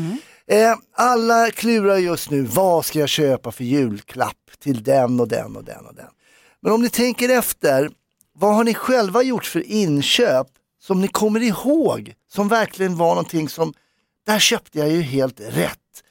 Alla klurar just nu, vad ska jag köpa för julklapp till den och den och den och den. Men om ni tänker efter, vad har ni själva gjort för inköp som ni kommer ihåg, som verkligen var någonting som, där köpte jag ju helt rätt.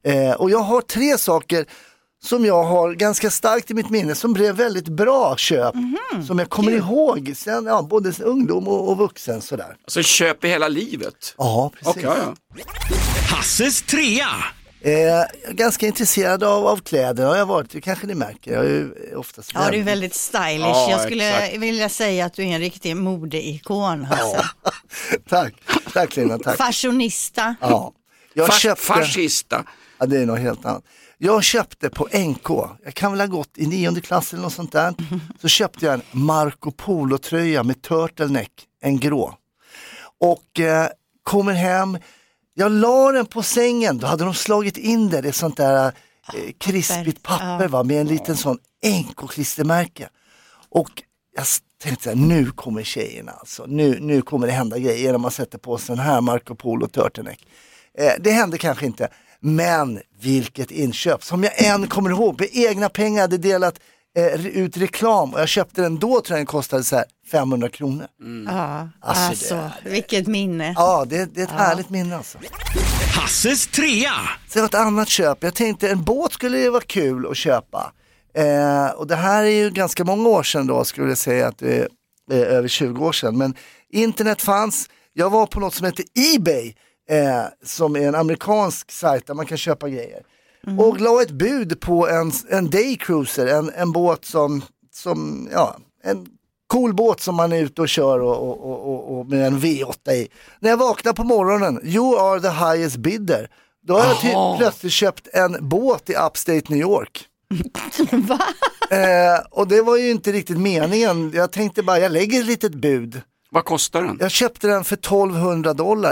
Och jag har 3 saker som jag har ganska starkt i mitt minne som blev väldigt bra köp. Som jag kommer ihåg sen, både ungdom och vuxen sådär. Alltså köp i hela livet? Ja, precis. Okay, ja. Hasses 3. Jag är ganska intresserad av kläder, har jag varit, det kanske ni märker. Jag är ju oftast du är väldigt stylish. Ja, jag skulle vilja säga att du är en riktig modeikon, Hasse. Tack Lina, tack. Fashionista. Ja. Fascista. Ja, det är något helt annat. Jag köpte på NK, jag kan väl ha gått i 9:e klass eller något sånt där. Så köpte jag en Marco Polo-tröja med turtleneck, en grå. Och kommer hem, jag la den på sängen, då hade de slagit in det är sånt där krispigt papper va, med en liten sån NK-klistermärke. Och jag tänkte så här, nu kommer tjejerna alltså, nu kommer det hända grejer när man sätter på sig den här Marco Polo-turtleneck. Det hände kanske inte. Men vilket inköp, som jag än kommer ihåg, med egna pengar hade delat ut reklam och jag köpte den då, tror jag den kostade så här 500 kronor. Ja, alltså vilket minne. Ja, det är ett härligt minne alltså. Hasses 3. Så ett annat köp, jag tänkte en båt skulle ju vara kul att köpa. Och det här är ju ganska många år sedan då, skulle jag säga att det är över 20 år sedan. Men internet fanns, jag var på något som heter eBay. Som är en amerikansk sajt där man kan köpa grejer. Och la ett bud på en daycruiser, en båt som en cool båt som man är ute och kör och med en V8 i. När jag vaknar på morgonen, you are the highest bidder. Då har jag plötsligt köpt en båt i upstate New York. Va? Och det var ju inte riktigt meningen. Jag tänkte bara, jag lägger ett litet bud. Vad kostar den? Jag köpte den för $1200,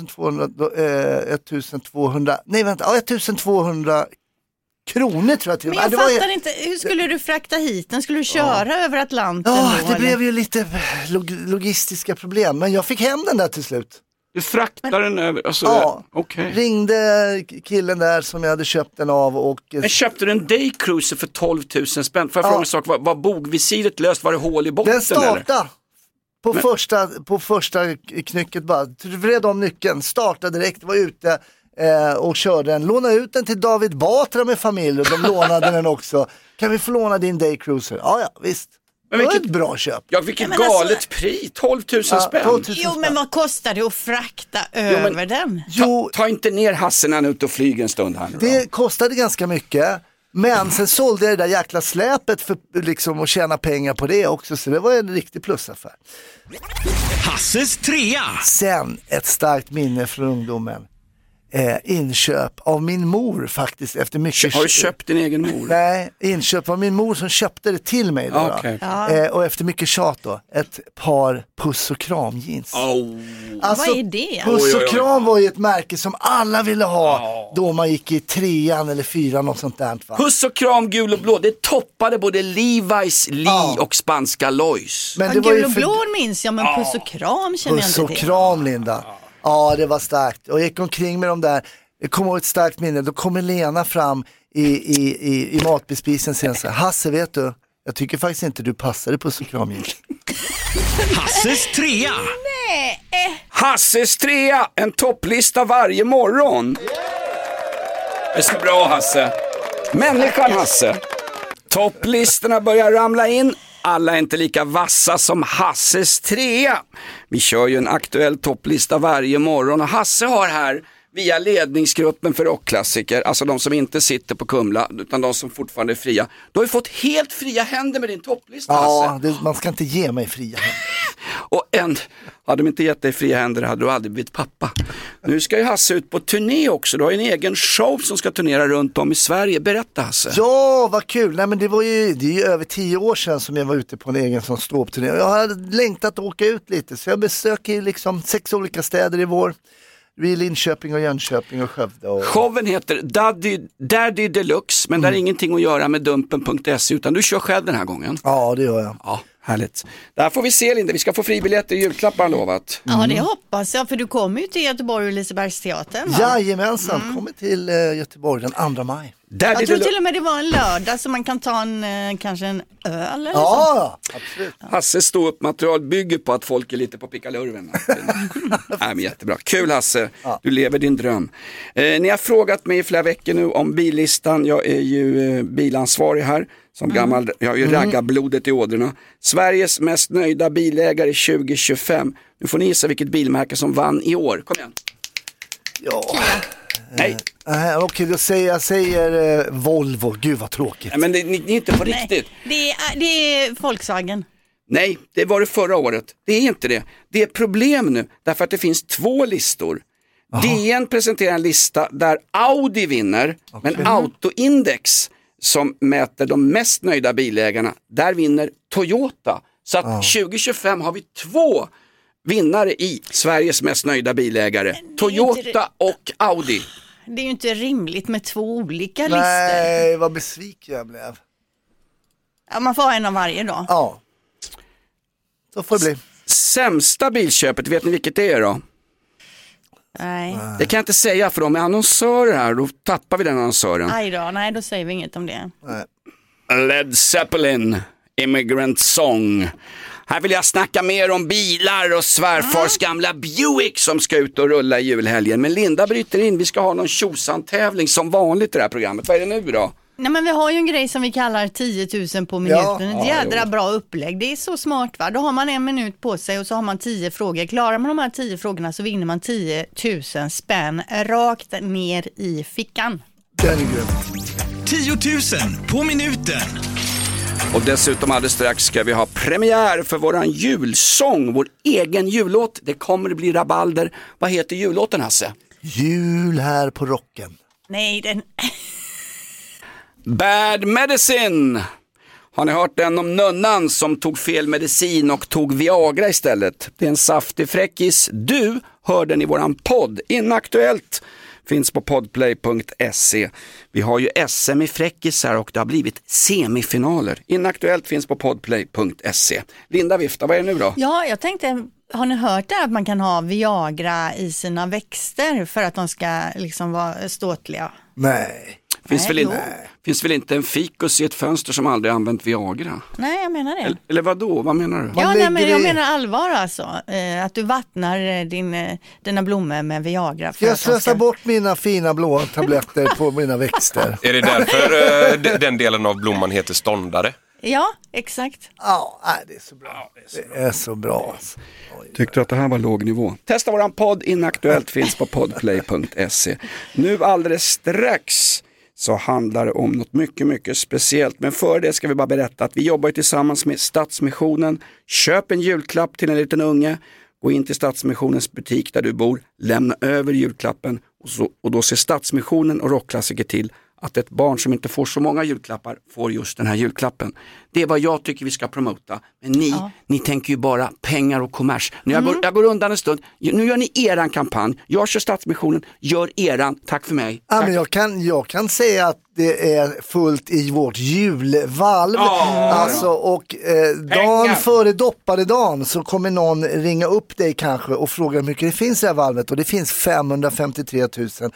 1200 kronor tror jag till. Men jag fattar inte, hur skulle du frakta hit den? Skulle du köra över Atlanten? Ja, då, det blev ju lite logistiska problem, men jag fick hem den där till slut. Du fraktade den över? Alltså, okay. Ringde killen där som jag hade köpt den av och... Men köpte du en daycruiser för 12 000 spänn? Får jag fråga en sak, var bogvisiret löst? Var det hål i botten? Den startade. På första knycket bara, vred om nyckeln, startade direkt, var ute och körde den. Lånade ut den till David Batra med familj och de lånade den också. Kan vi få låna din daycruiser? Ja, visst. Men vilket bra köp. Ja, vilket galet pris. 12 000 spänn. 12 000 jo, men vad kostar det att frakta över den? Ta inte ner Hassen ut och flyga en stund här nu då. Det kostade ganska mycket. Men sen sålde jag det där jäkla släpet för liksom att tjäna pengar på det också. Så det var en riktig plusaffär. Hasses 3. Sen ett starkt minne från ungdomen. Inköp av min mor faktiskt efter mycket... Har du köpt din egen mor? Nej, inköp av min mor som köpte det till mig då. Okay. Och efter mycket tjat då, ett par puss och kram jeans. Alltså, vad är det? Puss och kram var ju ett märke som alla ville ha då man gick i 3:an eller 4:an, något sånt där. Va? Puss och kram, gul och blå, det toppade både Levi's, Lee och spanska Lois. Men det var gul och blå minns jag, men puss och kram känner jag inte till. Puss och kram, Linda. Ja, det var starkt. Och jag gick omkring med dem där. Jag kommer ihåg ett starkt minne. Då kommer Lena fram i matbespisen sen så här: Hasse, vet du? Jag tycker faktiskt inte du passade på så kramgivning. Hasses 3. Nej. Hasses 3, en topplista varje morgon. Det är så bra, Hasse. Människan Hasse. Topplistorna börjar ramla in. Alla är inte lika vassa som Hasses 3. Vi kör ju en aktuell topplista varje morgon och Hasse har här via ledningsgruppen för rockklassiker, alltså de som inte sitter på Kumla utan de som fortfarande är fria. Du har ju fått helt fria händer med din topplista, Hasse. Ja, man ska inte ge mig fria händer. Och hade de inte gett dig fria händer hade du aldrig blivit pappa. Nu ska ju Hasse ut på turné också. Du har ju en egen show som ska turnera runt om i Sverige. Berätta, Hasse. Ja, vad kul. Nej, men det är ju över 10 år sedan som jag var ute på en egen sån ståuppturné. Jag hade längtat att åka ut lite, så jag besöker liksom 6 olika städer i vår. Vi är Linköping och Jönköping och Skövde. Showen heter Daddy Deluxe, men det är ingenting att göra med Dumpen.se utan du kör själv den här gången. Ja, det gör jag. Ja, Härligt. Där får vi se, Linda. Vi ska få fribiljetter i julklappar, lovat. Ja, det hoppas jag. För du kommer ju till Göteborg och Lisebergsteatern, va? Jajamensan, kommer till Göteborg den 2 maj. Jag tror till och med det var en lördag så man kan ta kanske en öl eller ja, absolut. Hasses ståuppmaterial bygger på att folk är lite på pickalurven. Nej, men jättebra. Kul Hasse, du lever din dröm. Ni har frågat mig i flera veckor nu om billistan. Jag är ju bilansvarig här. Som gammal, jag har ju raggarblodet i ådrorna. Sveriges mest nöjda bilägare 2025. Nu får ni gissa vilket bilmärke som vann i år. Kom igen. Ja. Nej. Okej, då jag säger Volvo. Gud vad tråkigt. Nej, men det är inte på riktigt. Det är Volkswagen. Nej, det var det förra året. Det är inte det. Det är problem nu. Därför att det finns 2 listor. DN presenterar en lista där Audi vinner. Men Autoindex som mäter de mest nöjda bilägarna, där vinner Toyota. Så att 2025 har vi 2 vinnare i Sveriges mest nöjda bilägare. Toyota och Audi. Det är ju inte rimligt med 2 olika listor. Nej, vad besviken jag blev. Ja, man får ha en av varje då. Ja, så får det bli. Sämsta bilköpet, vet ni vilket det är då? Nej. Det kan jag inte säga för de är annonsörer här. Då tappar vi den annonsören. Nej, då säger vi inget om det. Led Zeppelin, Immigrant Song. Här vill jag snacka mer om bilar och svärfars gamla Buick som ska ut och rulla i julhelgen. Men Linda bryter in, vi ska ha någon tjosan-tävling som vanligt i det här programmet. Vad är det nu då? Nej, men vi har ju en grej som vi kallar 10 000 på minuten. Ett jädra bra upplägg. Det är så smart, va? Då har man 1 minut på sig och så har man 10 frågor. Klarar man de här 10 frågorna så vinner man 10 000 spänn rakt ner i fickan. 10 000 på minuten. Och dessutom alldeles strax ska vi ha premiär för våran julsång, vår egen jullåt. Det kommer bli rabalder. Vad heter jullåten, Hasse? Jul här på rocken. Nej, den... Bad Medicine. Har ni hört den om nunnan som tog fel medicin och tog Viagra istället? Det är en saftig fräckis. Du hör den i våran podd. Inaktuellt finns på podplay.se. Vi har ju SM i fräckisar och det har blivit semifinaler. Inaktuellt finns på podplay.se. Linda vifta, vad är det nu då? Ja, jag tänkte, har ni hört det att man kan ha Viagra i sina växter för att de ska liksom vara ståtliga? Nej. Finns väl inte en fikus i ett fönster som aldrig använt Viagra? Nej, jag menar det. Eller vadå? Vad menar du? Jag menar allvar alltså. Att du vattnar dina blommor med Viagra. Jag slösar bort mina fina blå tabletter på mina växter. Är det därför den delen av blomman heter ståndare? Ja, exakt. Ja, det är så bra. Det är så bra. Tyckte att det här var låg nivå. Testa våran podd. Inaktuellt finns på podplay.se. Nu alldeles strax så handlar det om något mycket, mycket speciellt. Men för det ska vi bara berätta att vi jobbar tillsammans med Stadsmissionen. Köp en julklapp till en liten unge. Gå in till Stadsmissionens butik där du bor. Lämna över julklappen. Och då ser Stadsmissionen och Rockklassiker till att ett barn som inte får så många julklappar får just den här julklappen. Det är vad jag tycker vi ska promota. Men ni tänker ju bara pengar och kommers. Jag går undan en stund. Nu gör ni eran kampanj. Jag kör Stadsmissionen. Gör eran. Tack för mig. Ja, men jag kan säga att det är fullt i vårt julvalv. Alltså, och dagen före dopparedagen så kommer någon ringa upp dig kanske och fråga hur mycket det finns i det här valvet. Och det finns 553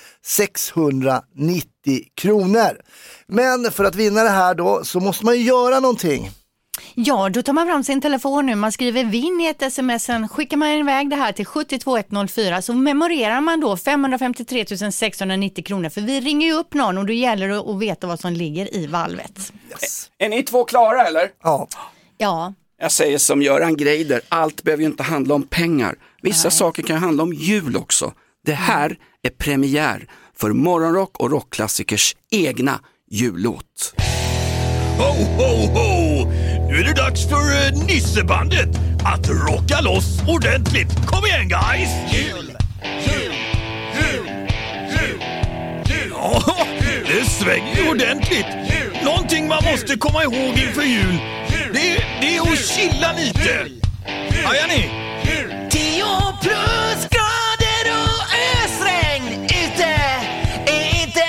690 kronor. Men för att vinna det här då så måste man ju göra någonting. Ja, då tar man fram sin telefon nu. Man skriver vinn i ett sms, sen skickar man iväg det här till 72104. Så memorerar man då 553 690 kronor. För vi ringer ju upp någon och då gäller det att veta vad som ligger i valvet. Yes. Är ni 2 klara eller? Ja. Jag säger som Göran Greider, allt behöver ju inte handla om pengar. Vissa saker kan handla om jul också. Det här är premiär för Morgonrock och Rockklassikers egna jullåt. Ho, ho, ho! Nu är det dags för Nissebandet att rocka loss ordentligt. Kom igen, guys! Jul, jul, jul, jul, jul. Ja, det svänger ju ordentligt. Någonting man måste komma ihåg inför jul, det är att chilla lite. Hajar ni? 10 plus grader och ösregn ute är inte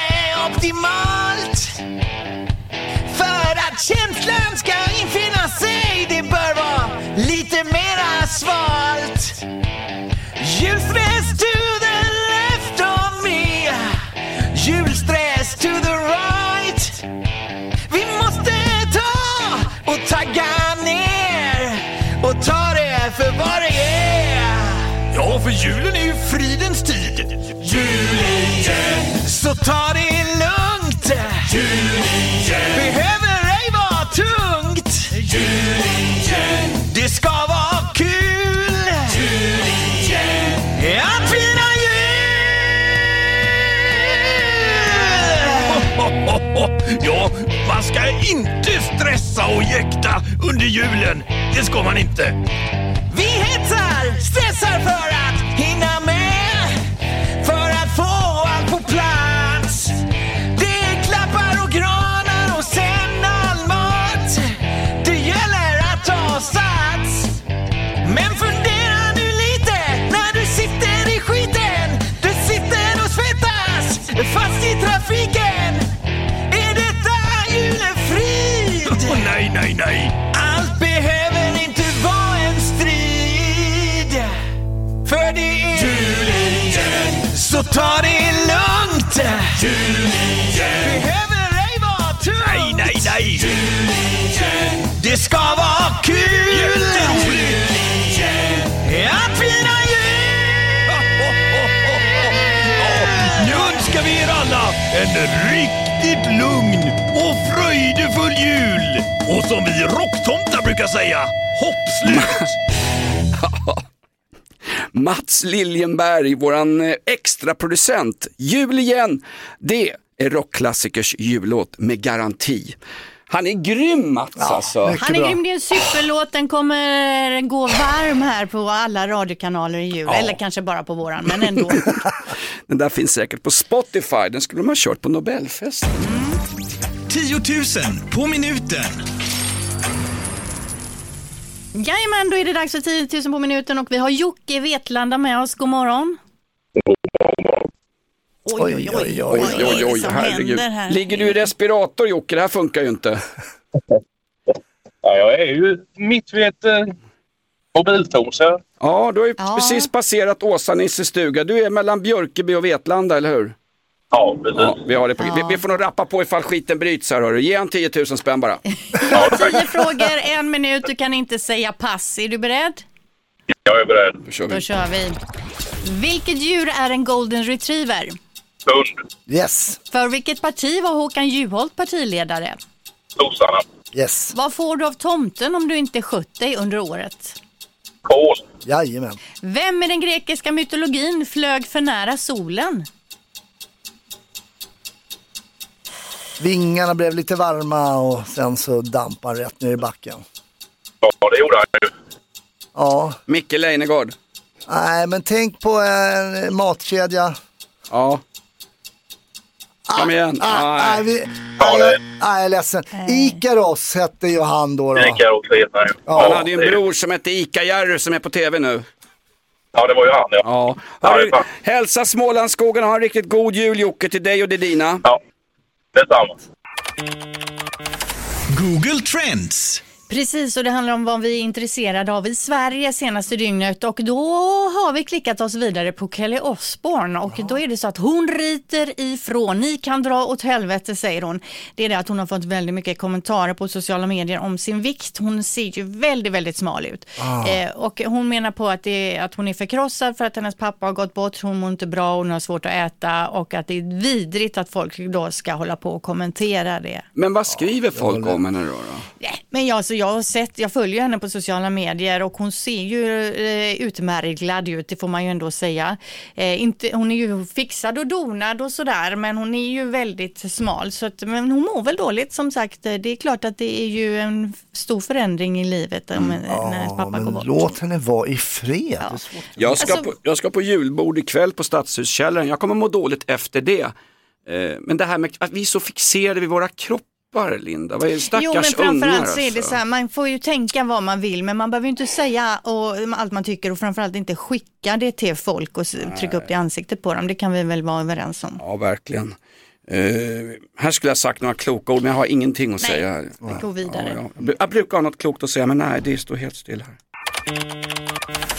optimalt. För att känslan ska infinna sig, det bör vara och ta det för vad det är. Ja, för julen är ju fridens tid. Julen, så ta det lugnt. Julen, behöver ej vara tungt. Julen, det ska vara kul. Julen, att fira jul. Ja, man ska inte stressa och jäkta under julen. Det ska man inte. Vi hetsar, stressar för att hinna med, för att få allt på plats. Det är klappar och granar och sen all mat. Det gäller att ta sats. Men fundera nu lite när du sitter i skiten. Du sitter och svettas fast i trafiken. Är detta julefrid? Nej, nej, nej. Allt behöver inte vara en strid. För det är julen, så ta det lugnt. Julen, behöver ej vara tungt. Nej, nej, nej. Julen, det ska vara kul. Jätteroligt. Att fira jul. Nu önskar vi er alla en riktigt lugn och fröjdefull jul. Och som vi rocktomtar brukar säga, hoppslut. Mats Liljenberg, våran extra producent. Jul igen, det är rockklassikers jullåt med garanti. Han är grym, Mats, alltså. Han är grym, det är en superlåt. Den kommer gå varm här på alla radiokanaler i jul. Eller kanske bara på våran, men ändå. Den där finns säkert på Spotify. Den skulle de ha kört på Nobelfest. 10 000 på minuten. Jajamän, då är det dags för 10 000 på minuten och vi har Jocke i Vetlanda med oss. God morgon. Oj, herregud. Ligger du i respirator, Jocke? Det här funkar ju inte. Ja, jag är ju mitt vid ett mobiltorn, så. Ja, du har ju precis passerat Åsa-Nisses stuga. Du är mellan Björkeby och Vetlanda, eller hur? Ja, precis. Ja, vi har det på. Vi får nog rappa på ifall skiten bryts här, hörru. Ge han 10 000 spänn bara. 10 frågor, 1 minut. Du kan inte säga pass. Är du beredd? Jag är beredd. Då kör vi. Vilket djur är en golden retriever? Hund. Yes. För vilket parti var Håkan Juholt partiledare? Sossarna. Yes. Vad får du av tomten om du inte skött dig under året? Kål. Jajamän. Vem i den grekiska mytologin flög för nära solen? Vingarna blev lite varma och sen så dampar rätt ner i backen. Ja, det gjorde han ju. Ja. Micke Leijnegård. Nej, men tänk på en matkedja. Ja. Kom igen. Nej, jag är ledsen. Ikaros hette ju han då. Ikaros heter han ju. Ja, han hade ju en bror som hette Ika-Jerry som är på tv nu. Ja, det var ju han, ja. Hälsa Smålandsskogen och ha en riktigt god jul, Jocke, till dig och det dina. Ja, detsamma. Google Trends. Precis, och det handlar om vad vi är intresserade av i Sverige senaste dygnet och då har vi klickat oss vidare på Kelly Osbourne och då är det så att hon riter ifrån. Ni kan dra åt helvete, säger hon. Det är det att hon har fått väldigt mycket kommentarer på sociala medier om sin vikt. Hon ser ju väldigt, väldigt smal ut. Och hon menar på att, att hon är förkrossad för att hennes pappa har gått bort. Hon mår inte bra, hon har svårt att äta och att det är vidrigt att folk då ska hålla på och kommentera det. Men vad skriver folk om henne då? Men jag följer henne på sociala medier och hon ser ju utmärglad ut, det får man ju ändå säga. Hon är ju fixad och donad och sådär, men hon är ju väldigt smal. Men hon mår väl dåligt, som sagt. Det är klart att det är ju en stor förändring i livet när hennes pappa går bort. Låt henne vara i fred. Ja. Jag ska på julbord ikväll på Stadshuskällaren. Jag kommer må dåligt efter det. Men det här med att vi är så fixerade vid våra kroppar, Linda. Vad är det, stackars ungar? Jo, men framförallt så är det så här, man får ju tänka vad man vill, men man behöver ju inte säga allt man tycker och framförallt inte skicka det till folk och trycka upp det i ansiktet på dem. Det kan vi väl vara överens om. Ja, verkligen. Här skulle jag sagt några kloka ord, men jag har ingenting att säga. Vi går vidare. Jag brukar ha något klokt att säga, men nej, det står helt still här.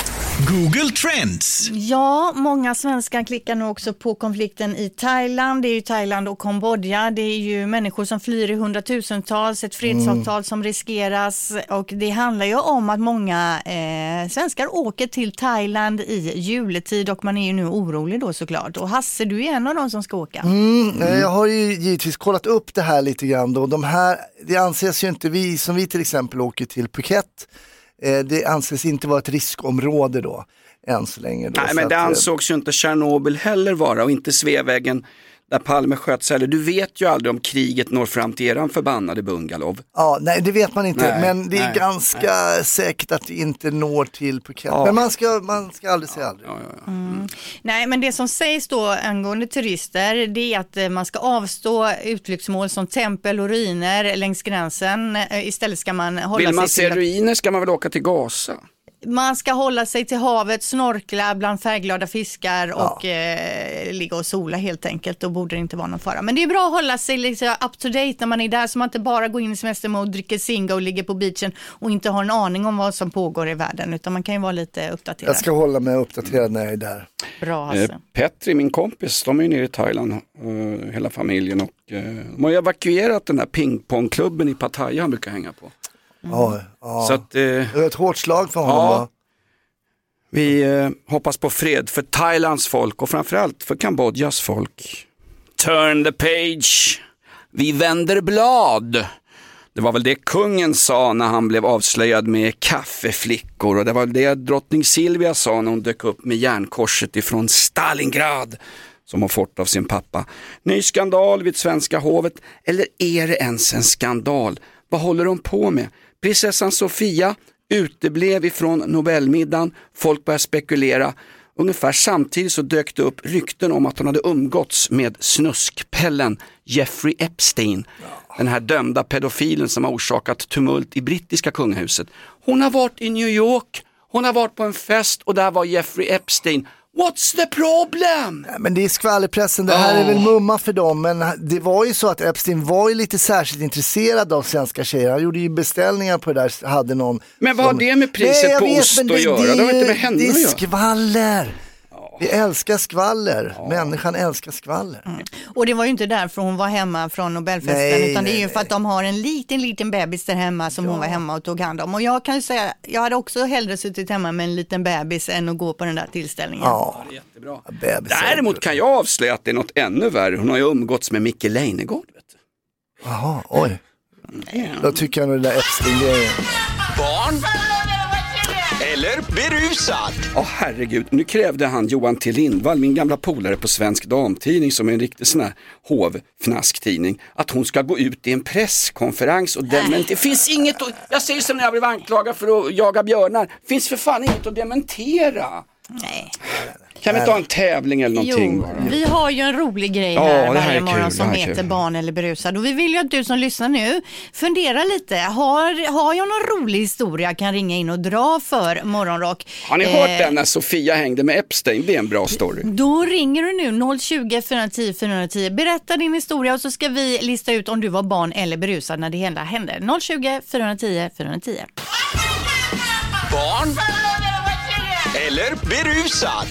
Google Trends. Ja, många svenskar klickar nu också på konflikten i Thailand. Det är ju Thailand och Kambodja. Det är ju människor som flyr i hundratusentals, ett fredsavtal som riskeras. Och det handlar ju om att många svenskar åker till Thailand i juletid och man är ju nu orolig då såklart. Och Hasse, du är en av dem som ska åka. Jag har ju givetvis kollat upp det här lite grann då. Det anses ju inte, vi till exempel åker till Phuket. Det anses inte vara ett riskområde då, än så länge. Då, nej, men det ansågs ju inte Tjernobyl heller vara, och inte Sveavägen där Palme sköts heller. Du vet ju aldrig om kriget når fram till eran förbannade bungalow. Ja, nej, det vet man inte, men det är ganska säkert att det inte når till Phuket. Men man ska aldrig säga aldrig. Nej, men det som sägs då angående turister, det är att man ska avstå utflyktsmål som tempel och ruiner längs gränsen. Istället ska man hålla sig till... Vill man se ruiner ska man väl åka till Gaza? Man ska hålla sig till havet, snorkla bland färgglada fiskar och ligga och sola helt enkelt. Då borde det inte vara någon fara. Men det är bra att hålla sig liksom up to date när man är där, så man inte bara går in i semestermode, dricker singa och ligger på beachen och inte har en aning om vad som pågår i världen, utan man kan ju vara lite uppdaterad. Jag ska hålla mig uppdaterad när jag är där. Bra alltså. Petri, min kompis, de är ju nere i Thailand, hela familjen, och de har evakuerat den här pingpongklubben i Pattaya han brukar hänga på. Så att, det är ett hårt slag för honom. Vi hoppas på fred för Thailands folk och framförallt för Kambodjas folk. Turn the page. Vi vänder blad. Det var väl det kungen sa när han blev avslöjad med kaffeflickor, och det var det drottning Silvia sa när hon dök upp med järnkorset ifrån Stalingrad som hon fått av sin pappa. Ny skandal vid svenska hovet, eller är det ens en skandal? Vad håller de på med? Prinsessan Sofia uteblev ifrån Nobelmiddagen. Folk började spekulera. Ungefär samtidigt så dök det upp rykten om att hon hade umgåtts med snuskpellen Jeffrey Epstein. Den här dömda pedofilen som har orsakat tumult i brittiska kungahuset. Hon har varit i New York. Hon har varit på en fest och där var Jeffrey Epstein. What's the problem? Ja, men det är skvallerpressen, det här är väl mumma för dem, men det var ju så att Epstein var ju lite särskilt intresserad av svenska tjejer. Han gjorde ju beställningar på det där, hade någon... Men vad har det med priset på ost att göra? Det har inte med henne att göra. Det är skvaller. Vi älskar skvaller. Människan älskar skvaller. Och det var ju inte därför hon var hemma från Nobelfesten, utan det är ju för att de har en liten bebis där hemma som hon var hemma och tog hand om. Och jag kan ju säga, jag hade också hellre suttit hemma med en liten bebis än att gå på den där tillställningen. Ja, det är jättebra. Däremot kan jag avslöja att det är något ännu värre. Hon har ju umgåtts med Micke Leijnegård, vet du. Jaha, oj. Då tycker jag nog det där Epstein-grejen. Barn eller berusad? Herregud, nu krävde han Johan T. Lindvall, min gamla polare på Svensk Damtidning, som är en riktig sån här hovfnasktidning, att hon ska gå ut i en presskonferens och dementera. Det finns inget, jag säger som när jag blev anklagad för att jaga björnar, finns för fan inget att dementera. Nej. Kan vi inte ha en tävling eller någonting? Jo, vi har ju en rolig grej här varje morgon som heter Barn eller berusad. Och vi vill ju att du som lyssnar nu funderar lite. Har jag någon rolig historia kan ringa in och dra för Morgonrock. Har ni hört den när Sofia hängde med Epstein? Det är en bra story. Då ringer du nu 020 410 410. Berätta din historia och så ska vi lista ut om du var barn eller berusad när det hela hände. 020 410 410. Barn eller berusad?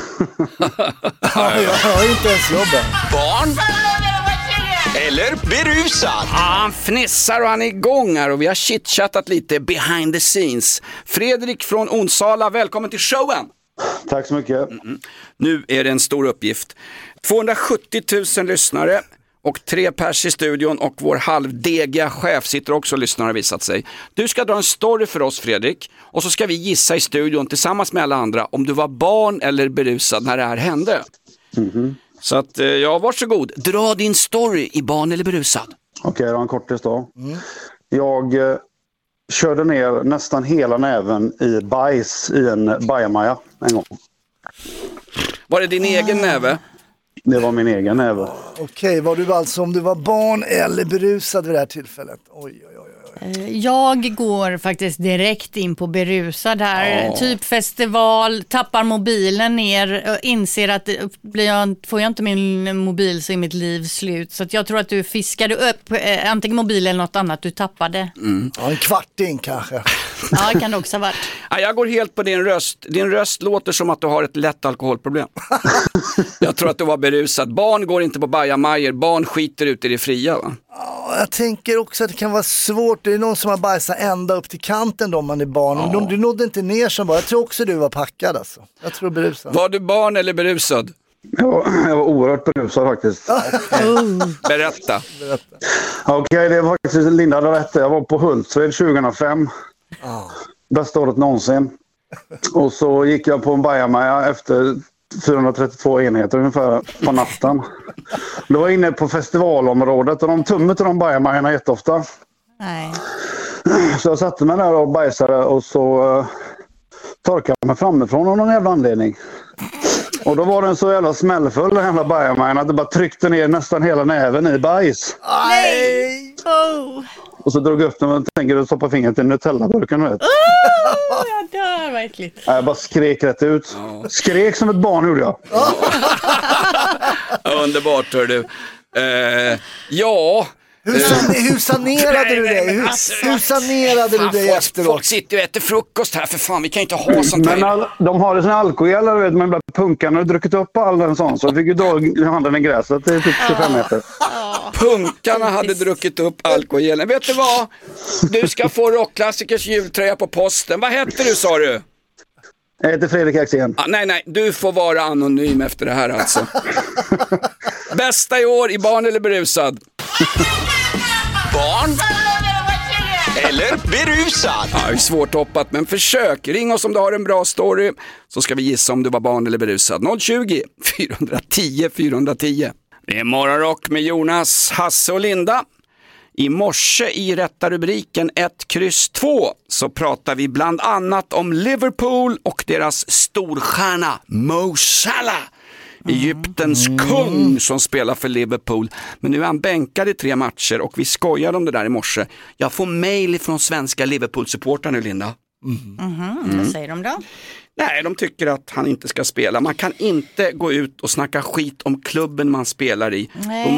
Jag har inte ens jobbat. Barn eller berusad? Han fnissar och han är igång här och vi har chitchattat lite behind the scenes. Fredrik från Onsala, välkommen till showen. Tack så mycket. Nu är det en stor uppgift. 270 000 lyssnare och 3 pers i studion och vår halvdegiga chef sitter också och lyssnar, har visat sig. Du ska dra en story för oss, Fredrik, och så ska vi gissa i studion tillsammans med alla andra om du var barn eller berusad när det här hände. Så att, varsågod. Dra din story i barn eller berusad. Okej, det var en kortis då. Jag körde ner nästan hela näven i bajs i en bajamaja en gång. Var det din egen näve? Det var min egen näve. Okej, var du alltså om du var barn eller berusad vid det här tillfället? Oj. Jag går faktiskt direkt in på berusad här. Typ festival, tappar mobilen ner, inser att får jag inte min mobil så är mitt liv slut. Så att jag tror att du fiskade upp antingen mobil eller något annat du tappade. Ja, en kvarting kanske. Ja, det kan det också ha varit. Ja, jag går helt på din röst. Din röst låter som att du har ett lätt alkoholproblem. Jag tror att du var berusad. Barn går inte på bajamajor. Barn skiter ut i det fria, va? Ja, jag tänker också att det kan vara svårt. Det är någon som har bajsat ända upp till kanten då om man är barn. Du nådde inte ner som bara. Jag tror också du var packad alltså. Jag tror berusad. Var du barn eller berusad? Jag var oerhört berusad faktiskt. Berätta. Okej, det var faktiskt Linda hade rätt. Jag var på Hultsfred 2005. Bästa året någonsin. Och så gick jag på en bajamaja efter 432 enheter ungefär på natten. Då var jag inne på festivalområdet och de tummar till de bajamajorna jätteofta. Nej. Så jag satte mig där och bajsade och så torkade jag mig framifrån av någon jävla anledning. Och då var den så jävla smällfull den jävla bajamajan att det bara tryckte ner nästan hela näven i bajs. Nej! Och så drog jag upp den och tänkte att stoppa fingret i Nutella-burken. Jag dör, vad äckligt. Jag bara skrek rätt ut. Skrek som ett barn gjorde jag. Underbart, hör du. Ja... Hur sanerade du det? Hur sanerade du det efteråt? Folk sitter och äter frukost här, för fan, vi kan inte ha sånt här. Men de har det såna alkohol, vet man blir punkan och druckit upp all en sån, så jag fick ju dra handen i gräset till typ 25 meter. Punkarna hade druckit upp alkoholen. Vet du vad? Du ska få Rockklassikers jultröja på posten. Vad heter du, sa du? Jag heter Fredrik Axén. Nej, du får vara anonym efter det här alltså. Bästa i år i barn eller berusad? Barn eller berusad? Ja, det är svårt hoppat, men försök. Ring oss om du har en bra story, så ska vi gissa om du var barn eller berusad. 020-410-410. Det är Morgonrock med Jonas, Hasse och Linda. I morse i rätta rubriken 1-2 så pratar vi bland annat om Liverpool och deras storstjärna Mo Salah. Egyptens kung som spelar för Liverpool. Men nu är han bänkad i 3 matcher och vi skojade om det där i morse. Jag får mejl från svenska Liverpool-supportrar nu, Linda. Vad säger de då? Nej, de tycker att han inte ska spela. Man kan inte gå ut och snacka skit om klubben man spelar i.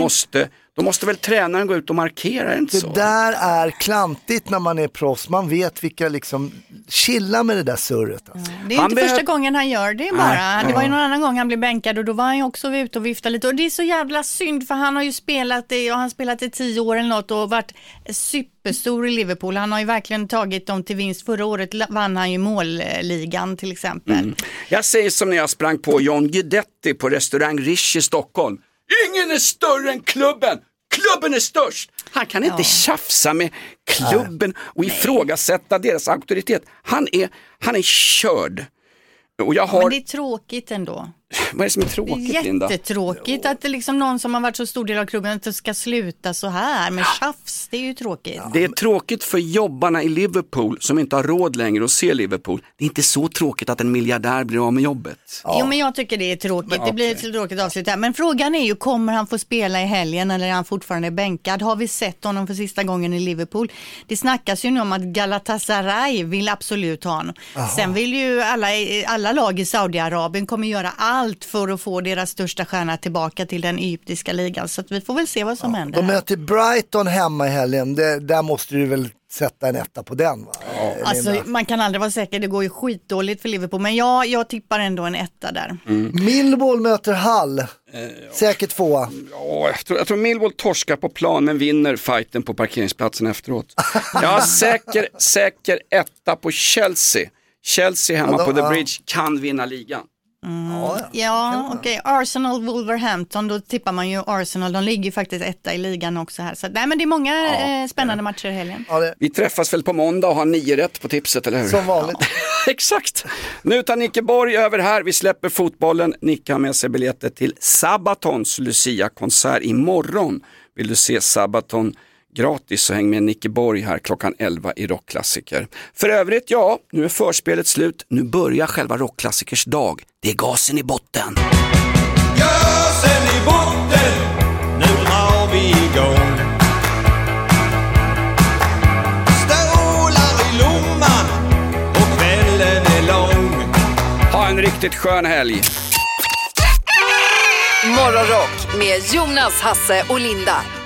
Då måste väl tränaren gå ut och markera, inte så? Det där är klantigt när man är proffs. Man vet vilka liksom chilla med det där surret. Alltså. Det är inte första gången han gör det bara. Det var ju någon annan gång han blev bänkad och då var han ju också ute och viftade lite. Och det är så jävla synd för han har ju spelat i 10 år eller något och varit superstor i Liverpool. Han har ju verkligen tagit dem till vinst. Förra året vann han ju målligan till exempel. Jag säger som när jag sprang på John Guidetti på restaurang Rish i Stockholm. Ingen är större än klubben. Klubben är störst. Han kan inte tjafsa med klubben och ifrågasätta deras auktoritet. Han är körd. Och men det är tråkigt ändå. Vad är det som är tråkigt, Linda? Det är jättetråkigt att det liksom någon som har varit så stor del av klubben inte ska sluta så här med tjafs. Det är ju tråkigt. Det är tråkigt för jobbarna i Liverpool som inte har råd längre att se Liverpool. Det är inte så tråkigt att en miljardär blir av med jobbet. Jo, men jag tycker det är tråkigt. Det blir ett tråkigt avslut här. Men frågan är ju, kommer han få spela i helgen eller är han fortfarande bänkad? Har vi sett honom för sista gången i Liverpool? Det snackas ju nu om att Galatasaray vill absolut ha honom. Sen vill ju alla lag i Saudiarabien kommer göra allt för att få deras största stjärna tillbaka till den egyptiska ligan. Så att vi får väl se vad som händer. De möter Brighton hemma i helgen. Där måste du väl sätta en etta på den, va? Alltså, man kan aldrig vara säker. Det går ju skitdåligt för Liverpool. Men jag tippar ändå en etta där. Millwall möter Hull. Säkert 2. Jag tror Millwall torskar på plan men vinner fighten på parkeringsplatsen efteråt. Säker etta på Chelsea. Chelsea hemma på The Bridge kan vinna ligan. Okej. Arsenal, Wolverhampton, då tippar man ju Arsenal. De ligger ju faktiskt etta i ligan också här. Så men det är många spännande matcher i helgen. Vi träffas väl på måndag och har 9 rätt på tipset, eller hur? Som vanligt. Exakt. Nu tar Nicke Borg över här. Vi släpper fotbollen. Nicke har med sig biljetter till Sabatons Lucia-konsert imorgon. Vill du se Sabaton gratis så häng med Nicke Borg här klockan 11 i Rockklassiker. För övrigt, nu är förspelet slut. Nu börjar själva Rockklassikers dag. Det är gasen i botten. Gasen i botten, nu drar vi igång. riktigt skön helg. Morgonrock med Jonas, Hasse och Linda.